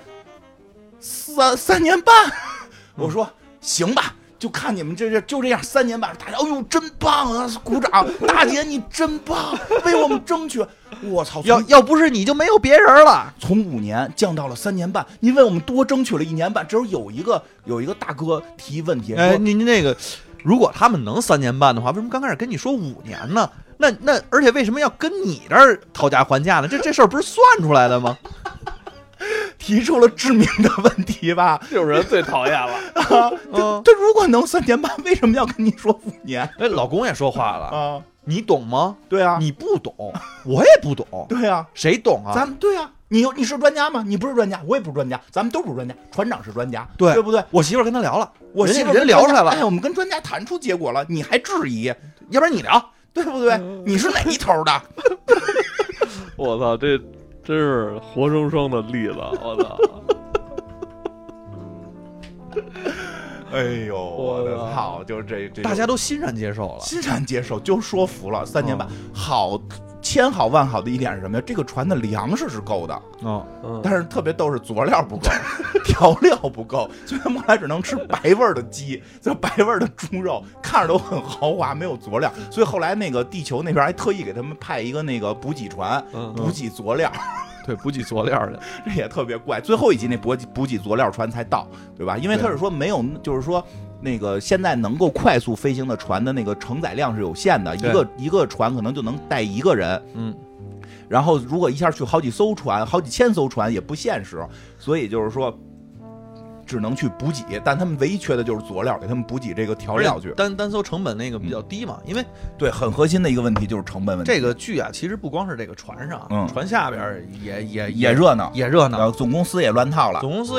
3年半。”我说：“行吧，就看你们就这样3年半。”大家，哎呦，真棒啊！鼓掌，大姐你真棒，为我们争取。我操， 要不是你就没有别人了。 从5年降到了3年半，你为我们多争取了1年半。只有一个大哥提问题， 哎，您那个。如果他们能3年半的话，为什么刚开始跟你说5年呢？那而且为什么要跟你这儿讨价还价呢？这事儿不是算出来的吗？ 提出了致命的问题吧， 这种人最讨厌了。 他如果能3年半，为什么要跟你说5年？ 哎，老公也说话了啊，你懂吗？ 对啊， 你不懂，我也不懂。 对啊， 谁懂啊？ 咱们对啊。你是专家吗？你不是专家，我也不是专家，咱们都不是专家。船长是专家， 对不对？ 我媳妇儿跟他聊了， 我媳妇人聊出来了。 哎，我们跟专家谈出结果了，你还质疑？ 要不然你聊， 对不对？你是哪一头的？ 我操，这真是活生生的例子！我操！ 哎呦，我的操！就是这， 大家都欣然接受了， 欣然接受，就说服了。3年半，好。千好万好的一点是什么呀？这个船的粮食是够的，但是特别逗是佐料不够，调料不够，所以他们后来只能吃白味儿的鸡，就白味儿的猪肉，看着都很豪华，没有佐料。所以后来那个地球那边还特意给他们派一个那个补给船，补给佐料。 对，补给佐料的， 这也特别怪。最后一集那补给佐料船才到，对吧？因为他是说没有，就是说那个现在能够快速飞行的船的那个承载量是有限的，一个船可能就能带1个人。然后如果一下去好几艘船，好几千艘船也不现实，所以就是说。只能去补给，但他们唯一缺的就是佐料，给他们补给这个调料去。 单艘成本那个比较低嘛，因为对很核心的一个问题就是成本问题。 这个剧啊，其实不光是这个船上，船下边也热闹， 也热闹， 总公司也乱套了，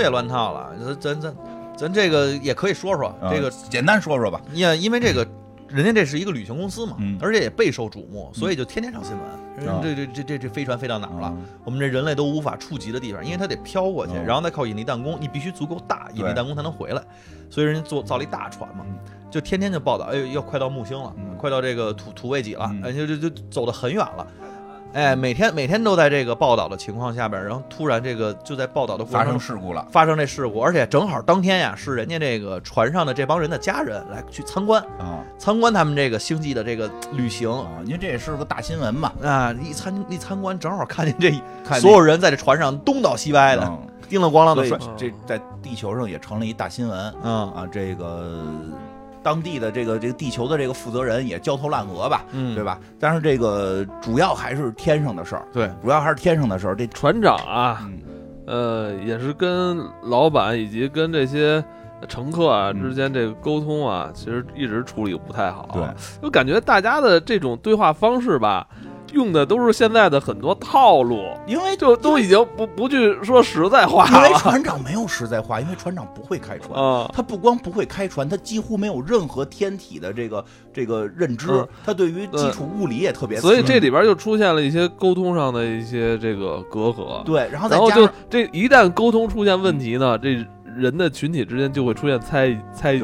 咱这个也可以说说，这个简单说说吧。 因为这个人家这是一个旅行公司嘛，而且也备受瞩目，所以就天天上新闻。这飞船飞到哪儿了？我们这人类都无法触及的地方，因为它得飘过去，然后再靠引力弹弓，你必须足够大，引力弹弓才能回来。所以人家造了一大船嘛，就天天就报道，哎，要快到木星了，快到这个土卫几了，就走得很远了。哎，每天都在这个报道的情况下边，然后突然这个就在报道的过程中发生这事故，而且正好当天呀是人家这个船上的这帮人的家人来去参观参观他们这个星际的这个旅行因为这也是个大新闻嘛一参观正好看见所有人在这船上东倒西歪的，叮了咣啷的摔， 这在地球上也成了一大新闻这个。当地的这个地球的这个负责人也焦头烂额吧，对吧？但是这个主要还是天上的事儿， 对， 主要还是天上的事儿。这船长啊，也是跟老板以及跟这些乘客啊之间这个沟通啊，其实一直处理不太好。 对， 就感觉大家的这种对话方式吧。用的都是现在的很多套路， 因为就都已经不去说实在话了。 因为船长没有实在话，因为船长不会开船他不光不会开船，他几乎没有任何天体的这个认知，他对于基础物理也特别所以这里边就出现了一些沟通上的一些这个隔阂。 对，然后就这一旦沟通出现问题呢，这人的群体之间就会出现猜忌。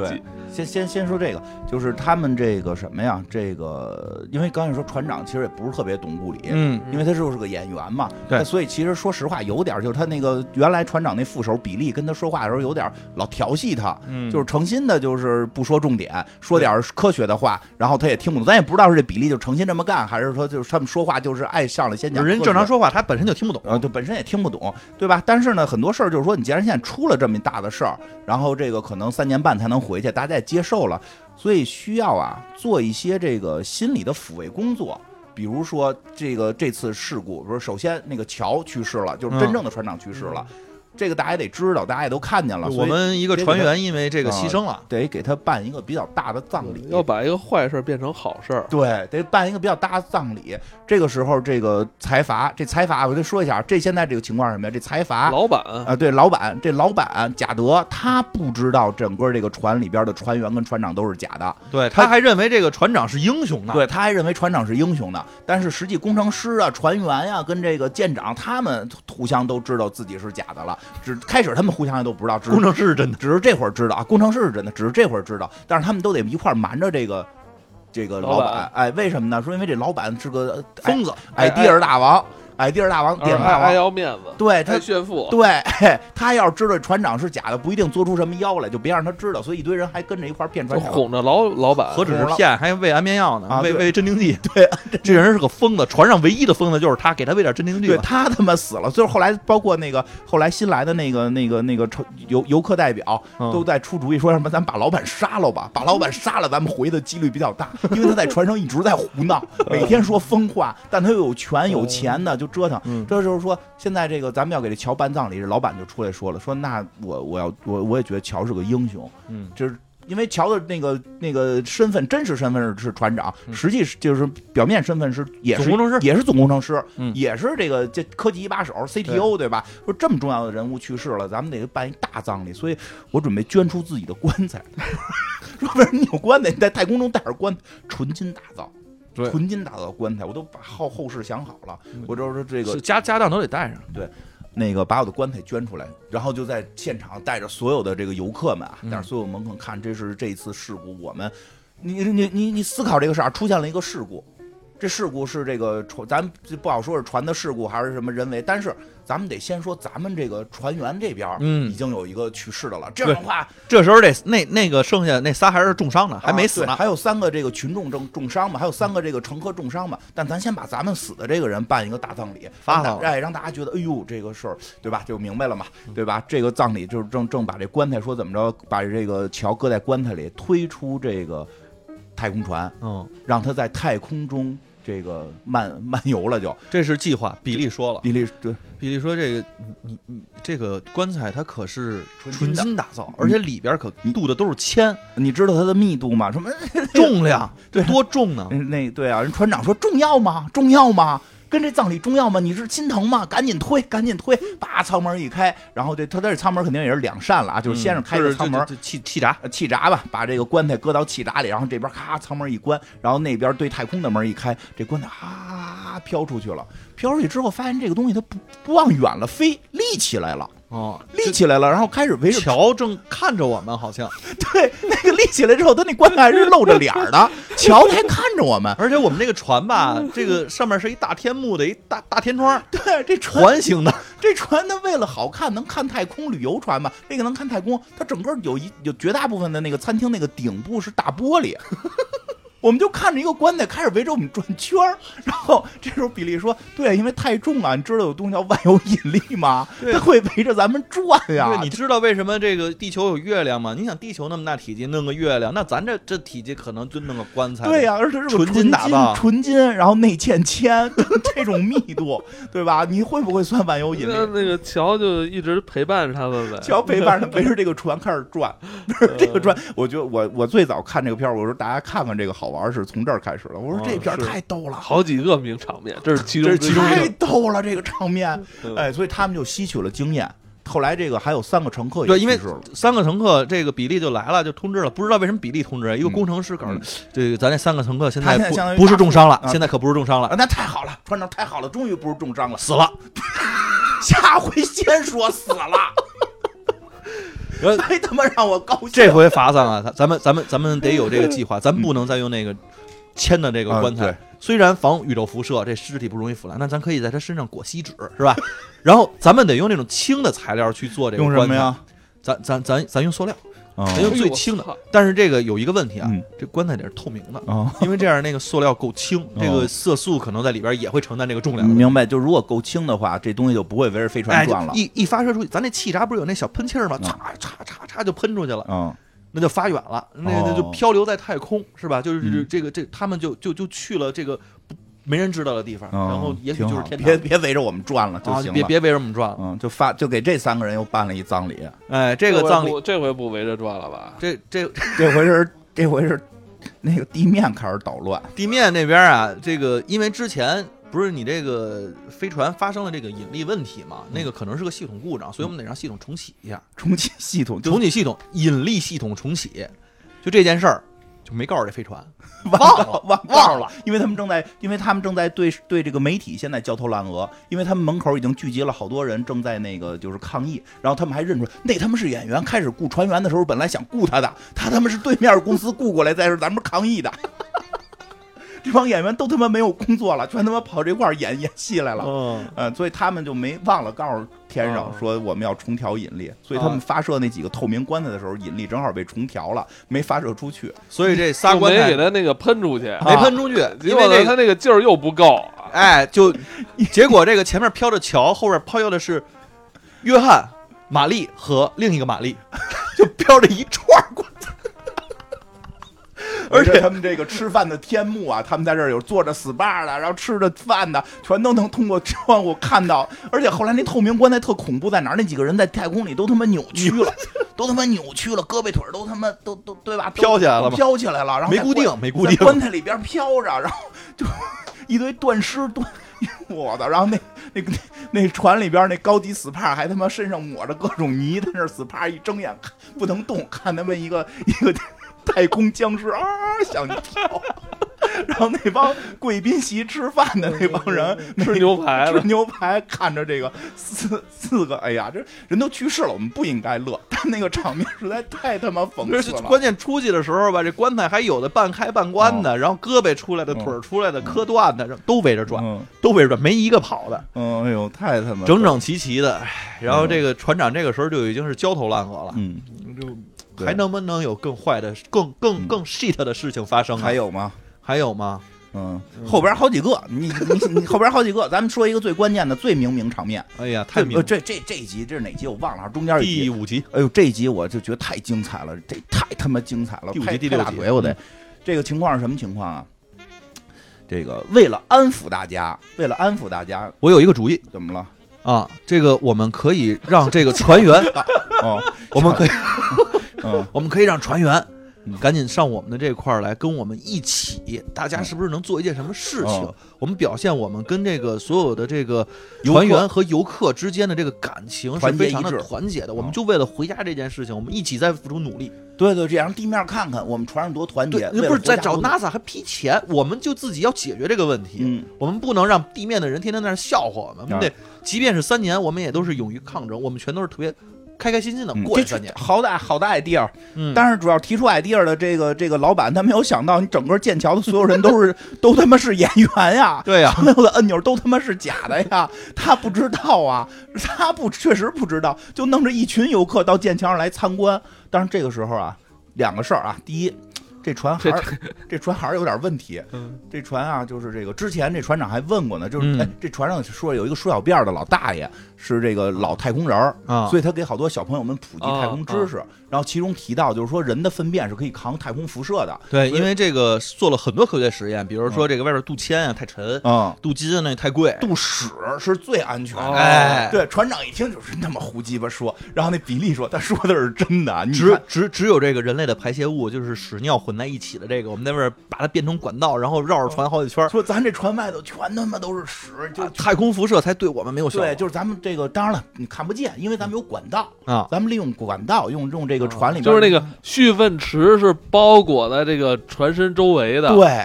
先说这个，就是他们这个什么呀？这个因为刚才说船长其实也不是特别懂物理，因为他就是个演员嘛， 对， 所以其实说实话有点就是他那个原来船长那副手比利跟他说话的时候有点老调戏他，就是诚心的就是不说重点，说点科学的话，然后他也听不懂，咱也不知道是这比利就诚心这么干，还是说就是他们说话就是爱上来先讲， 人正常说话他本身就听不懂， 对，本身也听不懂，对吧？但是呢，很多事儿就是说，你既然现在出了这么大的事儿，然后这个可能3年半才能回去，大家也接受了，所以需要做一些这个心理的抚慰工作。比如说这次事故，比如首先那个乔去世了，就是真正的船长去世了。这个大家得知道，大家也都看见了。 我们一个船员因为这个牺牲了， 得给他办一个比较大的葬礼， 要把一个坏事变成好事。 对，得办一个比较大的葬礼。这个时候，这个财阀，我得说一下，这现在这个情况是什么呀？这财阀老板对，老板贾德，他不知道整个这个船里边的船员跟船长都是假的， 对，他还认为这个船长是英雄的， 对，他还认为船长是英雄的，但是实际工程师船员跟这个舰长他们互相都知道自己是假的了。开始他们互相也都不知道， 工程师是真的， 只是这会儿知道工程师是真的，只是这会儿知道，但是他们都得一块瞒着这个老板，为什么呢？说因为这老板是个疯子， 矮地儿大王。点大王爱要面子， 对他炫富， 对他要知道船长是假的，不一定做出什么妖来，就别让他知道。所以一堆人还跟着一块骗船长， 哄着老板， 何止是骗，还喂安眠药呢，喂镇定剂。 对， 这人是个疯子，船上唯一的疯子就是他，给他喂点镇定剂。 对，他他妈死了。就是后来包括后来新来的那个游客代表都在出主意，说什么咱把老板杀了吧，把老板杀了，咱们回的几率比较大，因为他在船上一直在胡闹，每天说疯话，但他又有权有钱的，就折腾。这就是说，现在这个咱们要给这乔办葬礼，这老板就出来说了，说那我也觉得乔是个英雄，就是因为乔的那个身份，真实身份是船长，实际就是表面身份也是总工程师，也是这科技一把手 CTO， 对吧？说这么重要的人物去世了，咱们得办一大葬礼，所以我准备捐出自己的棺材。说为什么你有棺材？你在太空中带着棺材，纯金打造。纯金打造棺材，我都把后事想好了。我就是这个家当都得带上。 对，那个把我的棺材捐出来，然后就在现场带着所有的这个游客们带着所有门客看，这是这次事故。我们，你思考这个事儿，出现了一个事故，这事故是这个咱不好说是船的事故还是什么人为，但是咱们得先说咱们这个船员这边，已经有一个去世的了。这样的话， 这时候那个剩下那仨还是重伤的，还没死呢， 还有3个这个群众重伤嘛，还有3个这个乘客重伤嘛。但咱先把咱们死的这个人办一个大葬礼，让大家觉得，哎呦，这个事儿对吧，就明白了嘛，对吧？这个葬礼就是正把这棺材说怎么着，把这个乔搁在棺材里，推出这个太空船，让他在太空中。这个漫游了这是计划。比利说了， 比利说这个你这个棺材它可是纯金打造，而且里边可镀的都是铅， 你知道它的密度吗？什么重量？ 对， 多重呢？ 对啊，人船长说重要吗？重要吗？跟这葬礼重要吗？你是心疼吗？赶紧推，把舱门一开，然后他这舱门肯定也是2扇了啊，就是先是开着舱门， 气闸吧，把这个棺材搁到气闸里，然后这边咔舱门一关，然后那边对太空的门一开，这棺材飘出去了。飘出去之后，发现这个东西它不往远了飞，立起来了。立起来了，然后开始围着乔正看着我们，好像对那个立起来之后，他那棺材还是露着脸的，乔还看着我们， 而且我们那个船吧，这个上面是一大天幕的一大天窗， 对，这环形的， 这船它为了好看，能看太空，旅游船嘛，那个能看太空，它整个有绝大部分的那个餐厅那个顶部是大玻璃。我们就看着一个棺材开始围着我们转圈儿，然后这时候比利说：“对，因为太重啊，你知道有东西叫万有引力吗？它会围着咱们转呀。” 对，你知道为什么这个地球有月亮吗？你想地球那么大体积弄个月亮，那咱这体积可能就弄个棺材。 对呀，而且是纯金打造， 纯金，然后内嵌铅，这种密度，对吧？你会不会算万有引力？ 那个乔就一直陪伴着他们呗， 乔陪伴着围着这个船开始转，这个船，我觉得我最早看这个片儿，我说大家看看这个好玩是从这儿开始的。我说这片太逗了， 好几个名场面，这是其中太逗了这个场面，哎，所以他们就吸取了经验。后来这个还有3个乘客也去世了， 对，因为3个乘客，这个比利就来了，就通知了，不知道为什么比利通知，一个工程师搞的。这个咱那3个乘客现在不是重伤了，现在可不是重伤了。 那太好了，船长太好了，终于不是重伤了， 死了。 下回先说死了。 还他妈让我高兴。 这回罚咱啊，咱们得有这个计划，咱不能再用那个铅的这个棺材。虽然防宇宙辐射，这尸体不容易腐烂，那咱可以在他身上裹锡纸，是吧？然后咱们得用那种轻的材料去做这个棺材。 用什么呀？ 咱用塑料。咱用最轻的，但是这个有一个问题啊，这棺材得是透明的，因为这样那个塑料够轻，这个色素可能在里边也会承担这个重量。 明白？就如果够轻的话，这东西就不会围着飞船转了。 一发射出去，咱那气闸不是有那小喷气吗？嚓嚓嚓嚓就喷出去了，那就发远了，那就漂流在太空，是吧？就是这他们就去了这个没人知道的地方，然后也许就是天堂。 别围着我们转了就行了， 别围着我们转了。 就给这3个人又办了一葬礼。 哎，这个葬礼这回不围着转了吧？ 这回是那个地面开始捣乱。 地面那边啊，这个因为之前不是你这个飞船发生了这个引力问题嘛，那个可能是个系统故障，所以我们得让系统重启一下。 重启系统， 引力系统重启，就这件事儿。就没告诉这飞船， 忘了，因为他们正在对这个媒体现在焦头烂额，因为他们门口已经聚集了好多人，正在那个就是抗议，然后他们还认出那他们是演员，开始雇船员的时候本来想雇他的，他们是对面公司雇过来在这咱们抗议的。这帮演员都他妈没有工作了，全他妈跑这块演戏来了。所以他们就没忘了告诉天上说我们要重调引力，所以他们发射那几个透明棺材的时候，引力正好被重调了，没发射出去。 所以这仨棺材没给他那个喷出去， 没喷出去， 因为他那个劲儿又不够。 哎，就结果这个前面飘着桥，后边飘的是约翰、玛丽和另一个玛丽，就飘着一串棺材。 而且他们这个吃饭的天幕啊，他们在这儿有坐着 SPA 的，然后吃着饭的，全都能通过窗户看到。而且后来那透明棺材特恐怖在哪儿？那几个人在太空里都他妈扭曲了，胳膊腿都他妈都对吧？ 飘起来了， 然后没固定， 在棺材里边飘着，然后就一堆断尸，我的，然后那船里边那高级 SPA 还他妈身上抹着各种泥，在那 SPA 一睁眼不能动，看他们一个太空僵尸想跳，然后那帮贵宾席吃饭的那帮人吃牛排， 看着这个四个，哎呀，这人都去世了，我们不应该乐，但那个场面实在太他妈讽刺了。 关键出去的时候吧，这棺材还有的半开半关的，然后胳膊出来的、腿出来的、磕断的，都围着转，没一个跑的。 哎呦，太他妈整整齐齐的。然后这个船长这个时候就已经是焦头烂额了，就。还能不能有更坏的、更 shit 的事情发生？ 还有吗？后边好几个，你后边好几个，咱们说一个最关键的、最名场面。 哎呀，太明！ 这一集这是哪集我忘了，中间第5集。 哎呦，这一集我就觉得太精彩了，这太他妈精彩了！ 第5集、第6集， 我得。这个情况是什么情况啊？这个为了安抚大家， 我有一个主意， 怎么了？ 啊，这个我们可以让这个船员，我们可以让船员赶紧上我们的这块儿来跟我们一起，大家是不是能做一件什么事情？我们表现我们跟这个所有的这个船员和游客之间的这个感情是非常的团结的。我们就为了回家这件事情，我们一起在付出努力。 对，这样地面看看我们船上多团结。 不是在找 NASA 还批钱，我们就自己要解决这个问题。我们不能让地面的人天天在那笑话我们。我们得，即便是3年，我们也都是勇于抗争，我们全都是特别开心的过这3年。 好的 idea，但是主要提出 idea 的这个老板，他没有想到你整个剑桥的所有人都他妈是演员呀， 对呀， 所有的按钮都他妈是假的呀，他不知道啊，确实不知道，就弄着一群游客到剑桥上来参观。但是这个时候啊，2个事儿啊，第一。这船还是有点问题。这船啊，就是这个之前这船长还问过呢，就是这船上说有一个梳小辫的老大爷是这个老太空人所以他给好多小朋友们普及太空知识。然后其中提到就是说人的粪便是可以抗太空辐射的。 对，因为这个做了很多科学实验，比如说这个外边镀铅啊太沉，镀金那太贵， 镀屎是最安全的。 哎， 对，船长一听就是那么胡鸡巴说，然后那比利说他说的是真的， 只有这个人类的排泄物就是屎尿混在一起的这个，我们那边把它变成管道，然后绕着船好几圈。 说咱这船外头全他妈都是屎，就太空辐射才对我们没有效果。 对，就是咱们这个当然了，你看不见，因为咱们有管道咱们利用管道用这个船里面， 就是那个蓄粪池是包裹在这个船身周围的。 对。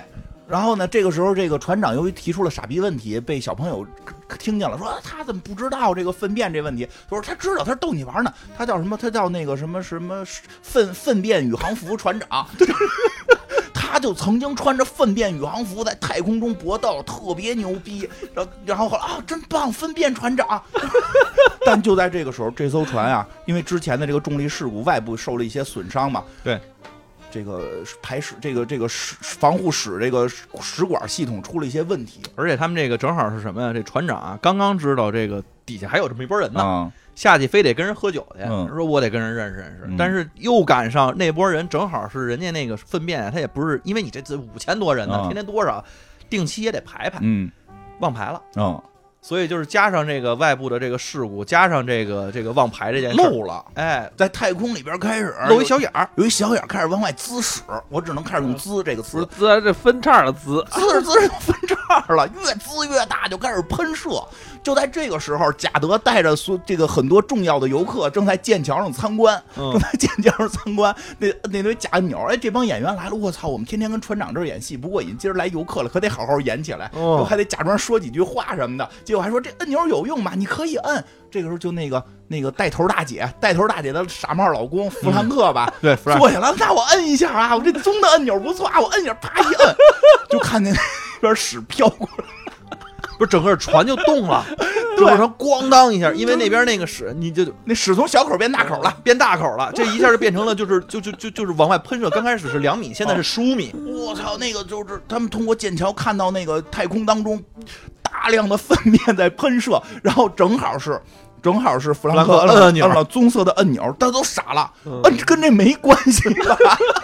然后呢，这个时候这个船长由于提出了傻逼问题，被小朋友听见了，说他怎么不知道这个粪便这问题？他说他知道，他是逗你玩呢。他叫什么？他叫那个什么粪便宇航服船长。他就曾经穿着粪便宇航服在太空中搏斗，特别牛逼。然后后来啊，真棒，粪便船长。但就在这个时候，这艘船啊，因为之前的这个重力事故，外部受了一些损伤嘛。 对。 这个排水这个防护室这个食管系统出了一些问题， 而且他们这个正好是什么呀？这船长啊，刚刚知道这个底下还有这么一拨人呢，下去非得跟人喝酒去，说我得跟人认识认识，但是又赶上那拨人正好是人家那个粪便，他也不是因为你这5000多人呢，天天多少，定期也得排排，忘排了，所以就是加上这个外部的这个事故，加上这个忘排这件事漏了， 哎， 在太空里边开始漏一小眼儿， 有一小眼儿开始往外滋屎，我只能开始用滋这个词， 滋这分叉的滋， 滋着分叉了，越滋越大，就开始喷射。就在这个时候，贾德带着这个很多重要的游客正在剑桥上参观，那堆假按钮，哎，这帮演员来了，我操，我们天天跟船长这儿演戏不过瘾，今儿来游客了，可得好好演起来，还得假装说几句话什么的，结果还说这按钮有用吗？你可以摁。这个时候就那个带头大姐的傻帽老公弗兰克吧， 对， 坐下了，那我摁一下啊，我这棕的按钮不错啊，我摁一下，啪一摁，就看见那边屎飘过来。 不是整个船就动了，整个船咣当一下，因为那边那个屎，你就那屎从小口变大口了， 这一下就变成了就是往外喷射。刚开始是2米，现在是15米。 我操，那个就是他们通过剑桥看到那个太空当中大量的粪便在喷射，然后正好是弗兰克摁了棕色的按钮，大家都傻了，跟这没关系吧？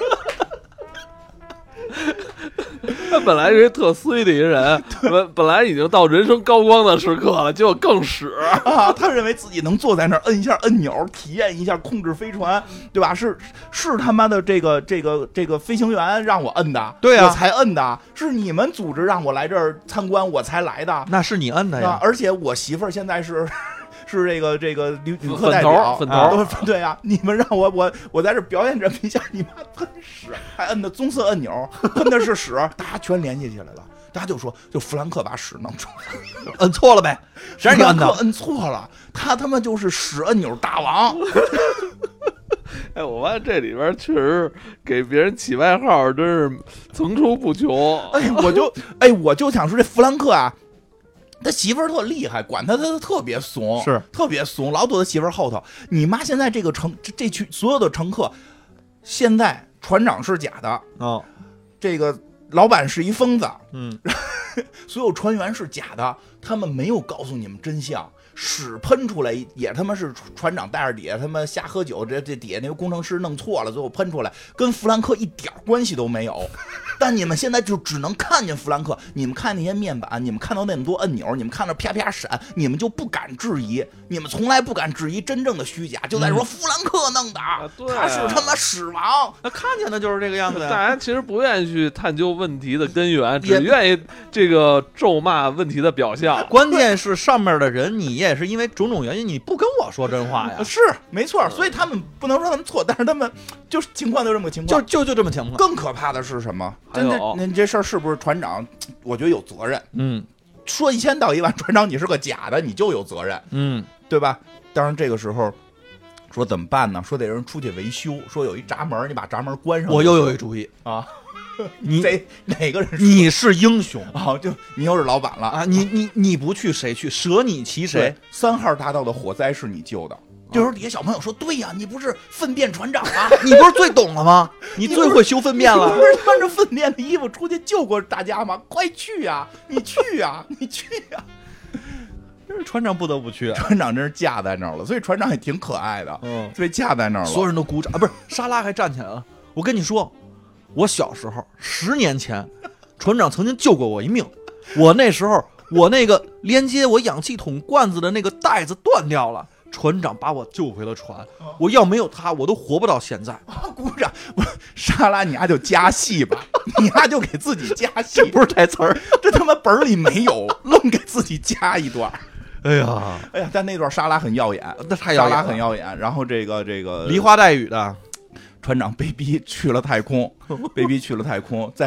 他本来是一特衰的一人，本来已经到人生高光的时刻了，结果更屎啊！他认为自己能坐在那儿摁一下按钮，体验一下控制飞船，对吧？是他妈的这个飞行员让我摁的， 对啊， 我才摁的，是你们组织让我来这儿参观，我才来的， 那是你摁的呀！ 而且我媳妇儿现在是这个旅客代表， 粉头， 对呀，你们让我在这表演这么一下，你妈喷屎，还摁的棕色按钮，喷的是屎，大家全联系起来了，大家就说，就弗兰克把屎弄出来， 摁错了呗，谁让你摁的？ 摁错了，他妈就是屎按钮大王。 哎，我发现这里边确实给别人起外号真是层出不穷。 我就想说这弗兰克啊。他媳妇儿特厉害，管他特别怂， 是特别怂，老躲在媳妇儿后头。你妈现在这个这群所有的乘客，现在船长是假的这个老板是一疯子，所有船员是假的，他们没有告诉你们真相。屎喷出来也他妈是船长带着底下他妈瞎喝酒，这底下那个工程师弄错了，最后喷出来，跟弗兰克一点关系都没有。但你们现在就只能看见弗兰克，你们看那些面板，你们看到那么多按钮，你们看到啪啪闪，你们就不敢质疑，你们从来不敢质疑真正的虚假，就在说弗兰克弄的，他是他妈屎王， 他看见的就是这个样子呀。 大家其实不愿意去探究问题的根源，只愿意这个咒骂问题的表象。 关键是上面的人，你也是因为种种原因，你不跟我说真话呀。 是没错，所以他们不能说他们错，但是他们就是情况就这么个情况， 就这么情况。 更可怕的是什么？这事儿是不是船长？我觉得有责任。说1000道1万，船长你是个假的，你就有责任。对吧？当然这个时候说怎么办呢？说得人出去维修，说有一闸门，你把闸门关上。 我又有一主意啊！ 你哪个人？ 你是英雄啊！就你又是老板了啊！你不去谁去？舍你其谁 ？3号大道的火灾是你救的。这时候底下小朋友说：“对呀，你不是粪便船长吗？ 你不是最懂了吗？你最会修粪便了。 你不是穿着粪便的衣服出去救过大家吗？快去呀！你去呀！你去呀！” 船长不得不去， 船长真是架在那儿了，所以船长也挺可爱的，所以架在那儿了， 所有人都鼓掌啊！不是，莎拉还站起来了。我跟你说，我小时候10年前，船长曾经救过我一命。我那时候，我那个连接我氧气筒罐子的那个带子断掉了。船长把我救回了船，我要没有他，我都活不到现在。 鼓掌！莎拉，你丫就加戏吧，你丫就给自己加戏， 这不是台词儿， 这他妈本里没有，愣给自己加一段。 哎呀， 但那段莎拉很耀眼， 那太耀眼了， 莎拉很耀眼。然后这个梨花带雨的船长被逼去了太空，被逼去了太空，在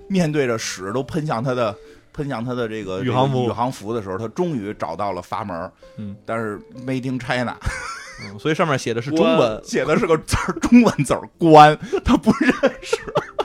面对着屎都喷向他的这个宇航服的时候，他终于找到了阀门。但是 Made in China。 所以上面写的是中文， 写的是个字儿，中文字儿“关”，他不认识。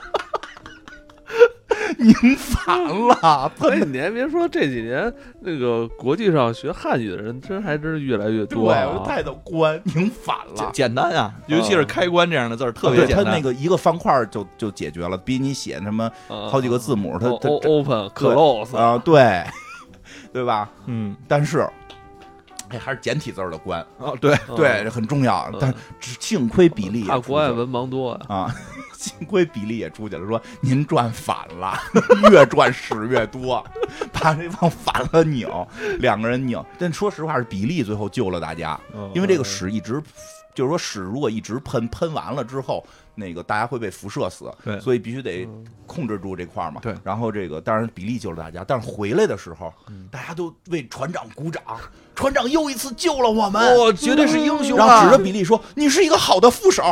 拧反了， 你还别说，这几年那个国际上学汉语的人还真是越来越多啊！ 对，太多关拧反了， 简单啊，尤其是开关这样的字儿特别简单。 他那个一个方块就解决了，比你写什么好几个字母，它 open close 啊，对吧？但是。还是简体字的关对，很重要。但是幸亏比利也国外文盲多啊，幸亏比利也出去了，说您转反了，越转屎越多，把这往反了拧，两个人拧。但说实话，是比利最后救了大家，因为这个屎一直。就是说，屎如果一直喷完了之后，那个大家会被辐射死，所以必须得控制住这块嘛。 对， 然后这个当然比利救了大家，但是回来的时候，大家都为船长鼓掌，船长又一次救了我们， 绝对是英雄啊！ 然后指着比利说：“你是一个好的副手，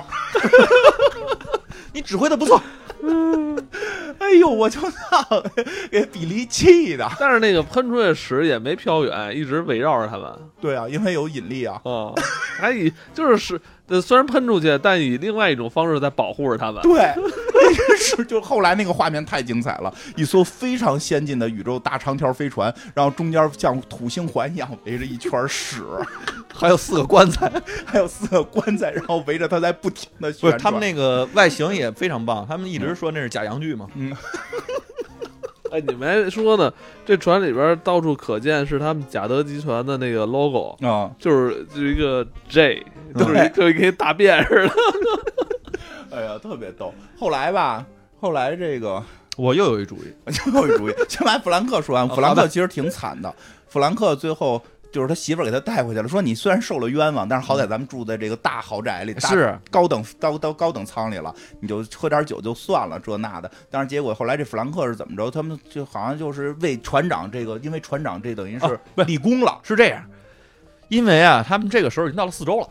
你指挥的不错。” 哎呦，我就操，给比利气的。 但是那个喷出去的屎也没飘远，一直围绕着他们。 对啊，因为有引力啊。 还以就是虽然喷出去，但以另外一种方式在保护着他们。 对，是就后来那个画面太精彩了，一艘非常先进的宇宙大长条飞船，然后中间像土星环一样围着一圈屎， 还有4个棺材， 然后围着它在不停的旋转。 他们那个外形也非常棒，他们一直说那是假洋具嘛。 哎，你们还说呢？这船里边到处可见是他们贾德集团的那个 logo 啊， 就是一个 J， 就是跟大便似的。 哎呀，特别逗。后来这个我又有一主意， 先把弗兰克说完。弗兰克其实挺惨的，弗兰克最后。就是他媳妇儿给他带回去了，说你虽然受了冤枉，但是好歹咱们住在这个大豪宅里， 是高等舱里了，你就喝点酒就算了，这那的。但是结果后来这弗兰克是怎么着？他们就好像就是为船长这个，因为船长这等于是立功了， 是这样。因为啊，他们这个时候已经到了4周了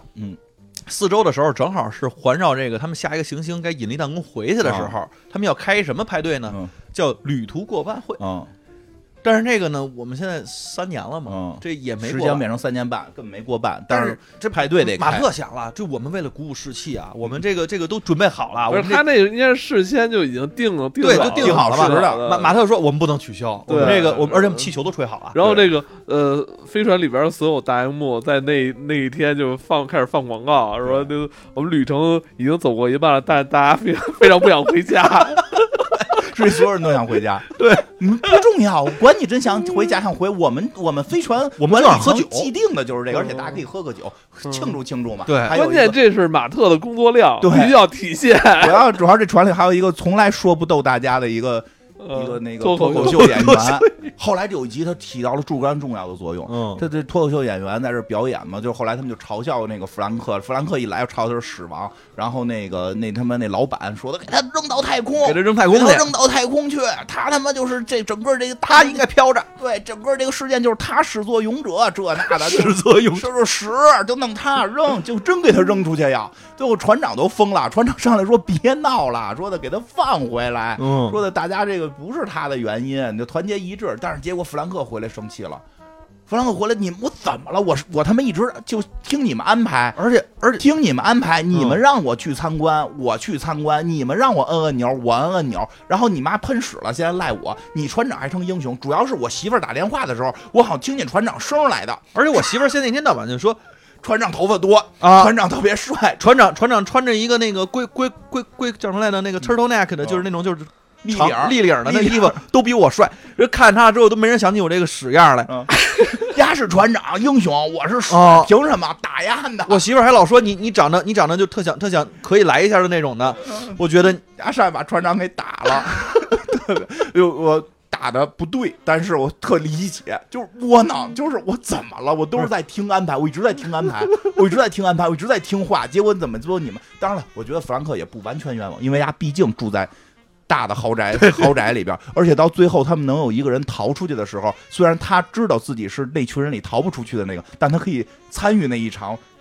，4周的时候正好是环绕这个他们下一个行星该引力弹弓回去的时候，他们要开什么派对呢？叫旅途过半会。但是这个呢，我们现在3年了嘛，这也没过， 时间变成3年半，根本没过半。但是这派对得开。 马特想了，就我们为了鼓舞士气啊，我们这个都准备好了。 不是他那个应该是事先就已经定了， 对，就定好了吧？ 马特说我们不能取消，我们这个而且我们气球都吹好了。 然后这个飞船里边所有大荧幕在那一天就开始放广告，说我们旅程已经走过一半了，但大家非常不想回家。 是所有人都想回家， 对， 不重要，管你真想回家想回，我们飞船我们就想喝酒， 既定的就是这个，而且大家可以喝个酒，庆祝嘛。 对， 关键这是马特的工作量，必须要体现。 主要这船里还有一个从来说不逗大家的一个那个脱口秀演员，后来有一集他起到了至关重要的作用。他这脱口秀演员在这表演嘛，就后来他们就嘲笑那个弗兰克一来就嘲他是屎王，然后他们那老板说的给他扔到太空， 给他扔太空去，他他妈就是这整个这个他应该飘着， 对，整个这个事件就是他始作俑者，这那的始作俑者， 就是屎就弄他扔，就真给他扔出去呀！最后船长都疯了，船长上来说别闹了，说的给他放回来，说的大家这个不是他的原因，就团结一致。但是结果弗兰克回来生气了，弗兰克回来，我怎么了？我他妈一直就听你们安排，而且听你们安排，你们让我去参观，我去参观，你们让我摁钮，我摁钮，然后你妈喷屎了，现在赖我，你船长还成英雄，主要是我媳妇儿打电话的时候，我好像听见船长声来的， 而且我媳妇儿现在一天到晚就说。 船长头发多啊，船长特别帅， 船长穿着一个那个龟叫什么来的那个 turtleneck 的，就是那种就是立领的那衣服都比我帅，人看他之后都没人想起我这个屎样来。 丫是船长英雄，我是屎，凭什么打丫的？ 我媳妇还老说你长得就特想可以来一下的那种的，我觉得丫上把船长给打了，我。打的不对，但是我特理解，就是窝囊，就是我怎么了？我都是在听安排，我一直在听安排，我一直在听话，结果怎么做你们？当然了，我觉得弗兰克也不完全冤枉，因为他毕竟住在大的豪宅里边，而且到最后他们能有一个人逃出去的时候，虽然他知道自己是那群人里逃不出去的那个，但他可以参与那一场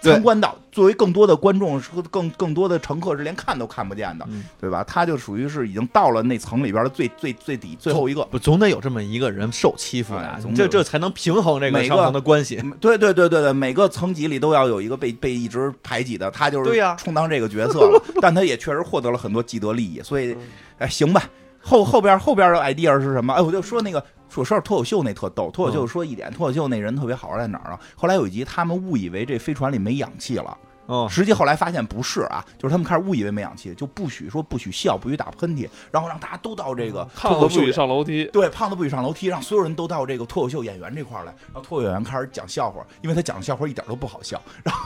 参观到，作为更多的观众和更多的乘客是连看都看不见的，对吧？他就属于是已经到了那层里边的最底最后一个， 不总得有这么一个人受欺负呀，这才能平衡这个上层的关系。 对，每个层级里都要有一个被一直排挤的，他就是充当这个角色了，但他也确实获得了很多既得利益，所以哎行吧。后边的 idea 是什么？哎，我就说那个说脱口秀那特逗，脱口秀说一点，脱口秀那人特别好在哪儿啊？后来有一集他们误以为这飞船里没氧气了。实际后来发现不是啊，就是他们开始误以为没氧气，就不许笑，不许打喷嚏，然后让大家都到这个脱口秀上楼梯， 对，胖子不许上楼梯，让所有人都到这个脱口秀演员这块来，然后脱口秀演员开始讲笑话，因为他讲的笑话一点都不好笑，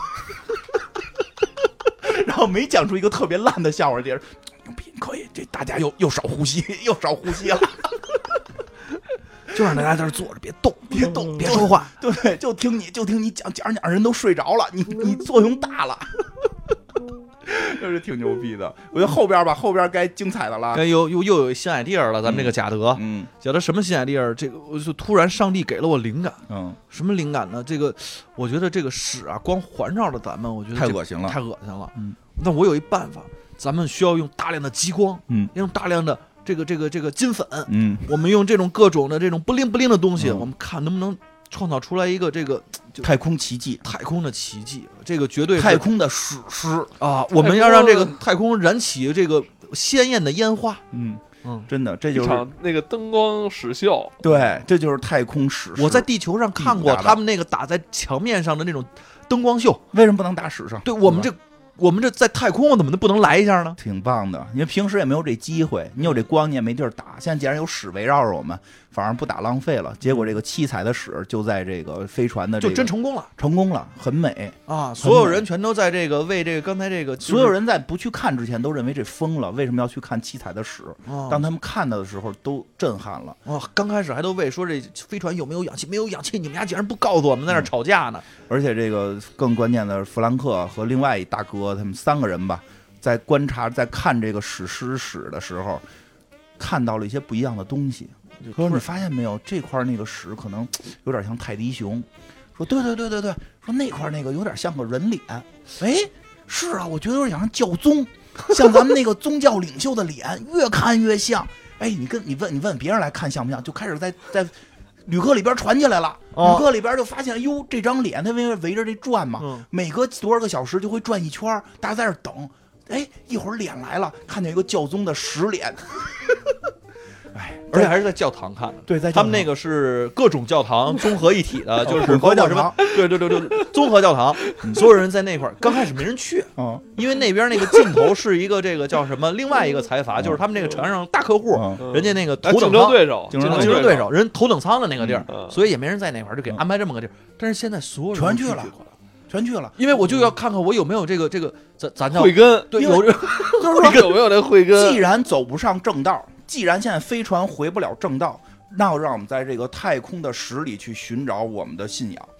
然后没讲出一个特别烂的笑话，接着牛逼可以，这大家又少呼吸了。 就让大家在这坐着，别动，别说话， 对，就听你讲人都睡着了，你作用大了，这是挺牛逼的。我觉得后边该精彩的了， 又有新 idea 了。咱们这个贾德，贾德什么新 idea？这个我就突然上帝给了我灵感，什么灵感呢？这个我觉得这个屎啊，光环绕着咱们，我觉得太恶心了。 那我有一办法，咱们需要用大量的激光，用大量的。这个金粉，我们用这种各种的这种不灵的东西，我们看能不能创造出来一个这个太空奇迹， 太空的奇迹，这个绝对太空的史诗啊！我们要让这个太空燃起这个鲜艳的烟花， 真的，这就是一场那个灯光史秀， 对，这就是太空史诗。 我在地球上看过他们那个打在墙面上的那种灯光秀， 为什么不能打史上？ 对我们这在太空，怎么不能来一下呢？ 挺棒的，因为平时也没有这机会，你有这光你也没地儿打。现在既然有屎围绕着我们，反而不打浪费了。结果这个七彩的屎就在这个飞船的、这个， 就真成功了， 很美啊！所有人全都在这个为这个刚才这个， 所有人在不去看之前都认为这疯了，为什么要去看七彩的屎？当他们看到的时候都震撼了。 刚开始还都为说这飞船有没有氧气，没有氧气，你们家竟然不告诉我们，在那吵架呢。 而且这个更关键的，弗兰克和另外一大哥他们3个人吧，在观察在看这个史的时候，看到了一些不一样的东西。说你发现没有，这块那个屎可能有点像泰迪熊。说对，说那块那个有点像个人脸。哎，是啊，我觉得有点像教宗，像咱们那个宗教领袖的脸，越看越像。哎，你问别人来看像不像，就开始在旅客里边传起来了。旅客里边就发现，哟，这张脸它围着这转嘛，每隔多少个小时就会转一圈，大家在这等。哎，一会儿脸来了，看见一个教宗的屎脸。哎， 而且还是在教堂看的。 对，在他们那个是各种教堂综合一体的，就是混合教堂。 对，综合教堂，所有人在那块儿。刚开始没人去，因为那边那个尽头是一个这个叫什么，另外一个财阀，就是他们那个船上大客户，人家那个头等舱竞争对手，人头等舱的那个地儿，所以也没人在那块儿，就给安排这么个地儿。但是现在所有人全去了， 因为我就要看看我有没有这个咱叫慧根， 对， 有就是说有没有这慧根。 既然走不上正道，既然现在飞船回不了正道，那让我们在这个太空的屎里去寻找我们的信仰。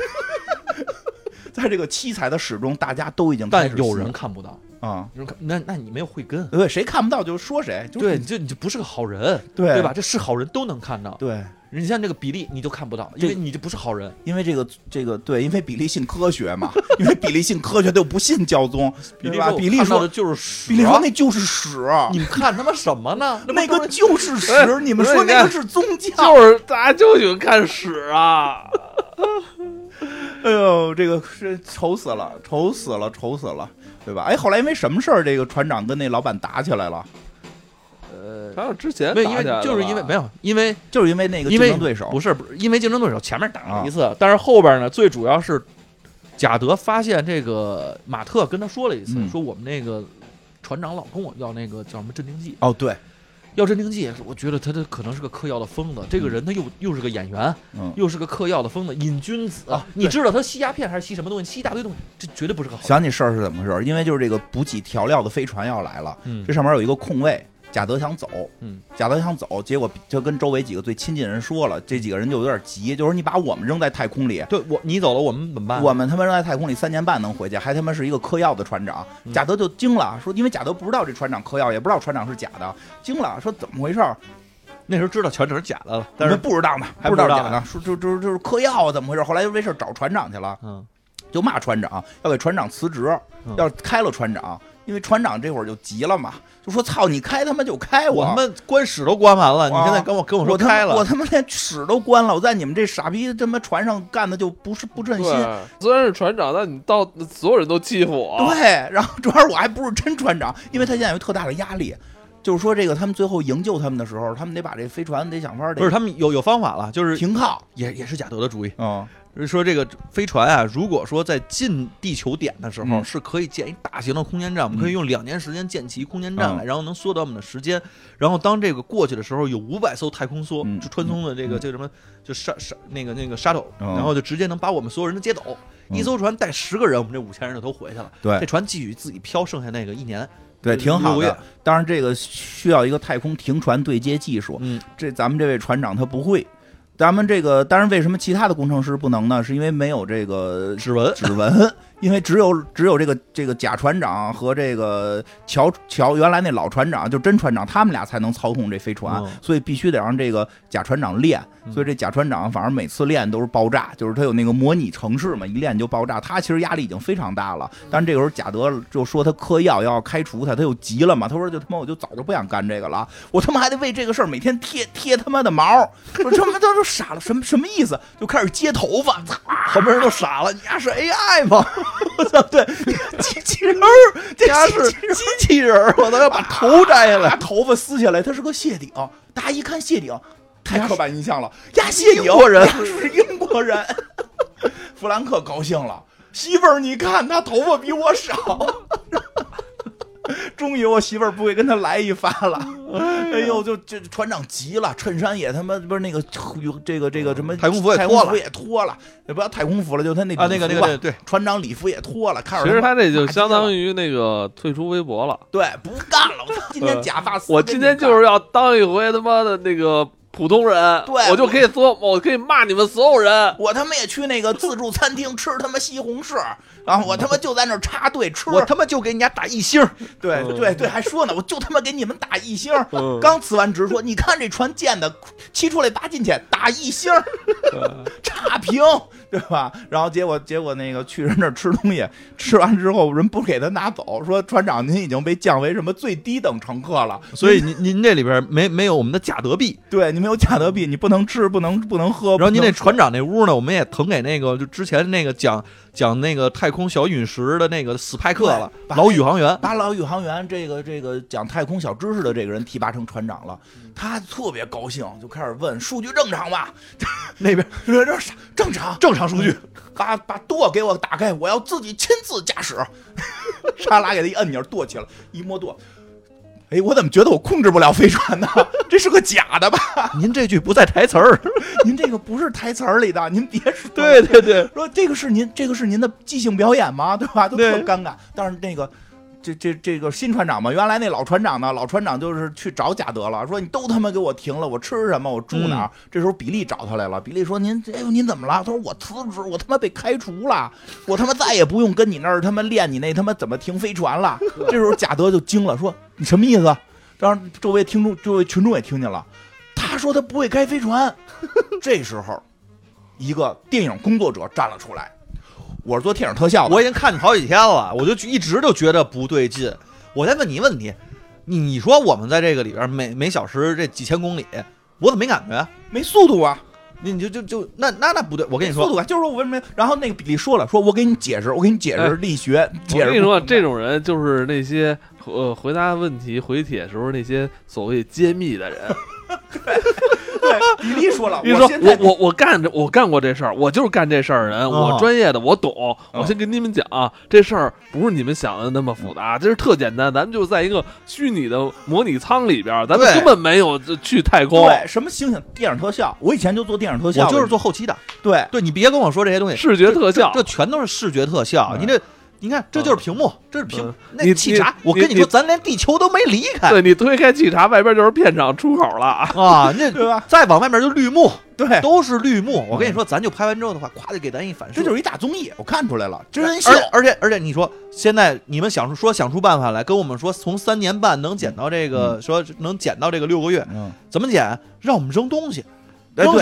在这个七彩的屎中，大家都已经开始， 但有人看不到啊， 那你没有慧根， 对，谁看不到就说谁， 对，你就不是个好人，对吧？这是好人都能看到， 对。 你像这个比利，你就看不到，因为你这不是好人。 因为这个对，因为比利信科学嘛，因为比利信科学，他又不信教宗，对吧？比利说的就是屎， 比利说那就是屎， 你们看他妈什么呢？ 那个就是屎，你们说那个是宗教， 就是大家就喜欢看屎啊！ 哎呦，这个是愁死了，对吧？哎，后来因为什么事儿，这个船长跟那老板打起来了？ 还有之前因为就是因为没有，因为就是因为那个竞争对手， 不是因为竞争对手前面打了一次，但是后边呢，最主要是贾德发现这个马特跟他说了一次，说我们那个船长老跟我要那个叫什么镇定剂。 哦，对， 要镇定剂，我觉得他可能是个嗑药的疯子。这个人他又是个演员，又是个嗑药的疯子，瘾君子啊！你知道他吸鸦片还是吸什么东西？吸一大堆东西，这绝对不是个好。 想起事儿是怎么回事？因为就是这个补给调料的飞船要来了，这上面有一个空位。贾德想走，结果就跟周围几个最亲近人说了，这几个人就有点急，就是你把我们扔在太空里， 对你走了，我们怎么办？ 我们他妈扔在太空里3年半能回去，还他妈是一个嗑药的船长。贾德就惊了，说因为贾德不知道这船长嗑药，也不知道船长是假的，惊了，说怎么回事？ 那时候知道船长是假的了， 但是不知道呢，不知道假的，说就是嗑药啊，怎么回事？后来就没事找船长去了， 就骂船长，要给船长辞职，要开了船长，因为船长这会儿就急了嘛，就说操你开他妈就开我他妈关屎都关完了，你现在跟我说开了， 我他妈连屎都关了，我在你们这傻逼他妈船上干的就不称心。 虽然是船长，但你到所有人都欺负我。 对，然后主要是我还不是真船长，因为他现在有特大的压力。就是说，这个他们最后营救他们的时候，他们得把这飞船得想法。 不是，他们有方法了，就是停靠， 也是贾德的主意。说这个飞船啊，如果说在进地球点的时候，是可以建一大型的空间站，我们可以用2年时间建起一空间站来，然后能缩短我们的时间。然后当这个过去的时候，有500艘太空梭就穿梭的这个什么就那个 shuttle，然后就直接能把我们所有人都接走。一艘船带10个人，我们这5000人就都回去了。 对， 这船继续自己飘，剩下那个1年。 对，挺好的。当然，这个需要一个太空停船对接技术。这咱们这位船长他不会。咱们这个，当然，为什么其他的工程师不能呢？是因为没有这个指纹。 因为只有这个贾船长和这个乔原来那老船长就真船长，他们俩才能操控这飞船，所以必须得让这个贾船长练。所以这贾船长反正每次练都是爆炸，就是他有那个模拟城市嘛，一练就爆炸。他其实压力已经非常大了，但是这个时候贾德就说他嗑药要开除他，他又急了嘛，他说就他妈我就早就不想干这个了，我他妈还得为这个事儿每天贴他妈的毛，说他妈都傻了，什么意思？就开始接头发， 旁边人都傻了，你丫是 AI 吗？ 我操，对，机器人， 这家是机器人，我都要把头摘下来， 把头发撕下来，他是个谢顶，大家一看谢顶，太刻板印象了，呀，谢顶，英国人是英国人，弗兰克高兴了，媳妇儿，你看他头发比我少。终于我媳妇儿不会跟他来一发了，哎呦，就这船长急了，衬衫也他妈不是那个这个什么太空服也脱了，也不要太空服了，就他那对， 船长礼服也脱了。 其实他这就相当于那个退出微博了， 对，不干了，我今天假发我今天就是要当一回他妈的那个普通人， 对， 我就可以我可以骂你们所有人。 我他妈也去那个自助餐厅吃他妈西红柿，然后我他妈就在那儿插队吃， 我他妈就给人家打1星。 对，还说呢，我就他妈给你们打1星。刚辞完职说，你看这船建的7出来8进去，打1星，差评，对吧？然后结果那个去人那儿吃东西，吃完之后人不给他拿走，说船长您已经被降为什么最低等乘客了， 所以您这里边没有我们的贾德币， 对，你没有贾德币，你不能吃，不能喝。 然后您那船长那屋呢，我们也腾给那个就之前那个讲那个太空小陨石的那个史派克了，老宇航员， 把老宇航员这个讲太空小知识的这个人提拔成船长了，他特别高兴，就开始问数据正常吧？ 那边正常数据， 把舵给我打开，我要自己亲自驾驶。沙拉给他一摁钮，舵起了，一摸舵。哎，我怎么觉得我控制不了飞船呢？这是个假的吧？ 您这句不在台词儿， 您这个不是台词儿里的，您别说。 对， 说这个是您的即兴表演吗？对吧？都特尴尬。但是那个这个新船长嘛，原来那老船长呢，老船长就是去找贾德了，说你都他妈给我停了，我吃什么，我住哪儿？这时候比利找他来了，比利说您怎么了？他说我辞职，我他妈被开除了，我他妈再也不用跟你那儿他妈练你那他妈怎么停飞船了。这时候贾德就惊了，说你什么意思？让周围群众也听见了，他说他不会开飞船。这时候一个电影工作者站了出来，我是做电影特效的， 我已经看你好几天了，我就一直就觉得不对劲。我再问你问题，你说我们在这个里边每小时这几千公里，我怎么没感觉？ 没速度啊！ 你就那不对，我跟你说， 速度啊，就是说我为什么？然后那个比利说了，说我给你解释力学。 我跟你说，这种人就是那些回答问题回帖时候那些所谓揭秘的人。 对，比利说了， 你说我干过这事儿，我就是干这事儿的人，我专业的，我懂。我先跟你们讲这事儿不是你们想的那么复杂，这是特简单。咱们就在一个虚拟的模拟舱里边，咱们根本没有去太空。 对，什么星星电影特效，我以前就做电影特效， 我就是做后期的。 对， 你别跟我说这些东西， 视觉特效， 这全都是视觉特效。你看，这就是屏幕，这是屏。那气闸，我跟你说，咱连地球都没离开。 对，你推开气闸，外边就是片场出口了啊！那对吧？ 再往外面就绿幕， 对， 都是绿幕。我跟你说，咱就拍完之后的话，咵就给咱一反射， 这就是一大综艺。我看出来了，真人秀。 而且，你说现在你们想出办法来，跟我们说从3年半能减到这个，说能减到这个6个月，怎么减？让我们扔东西，扔什么东西？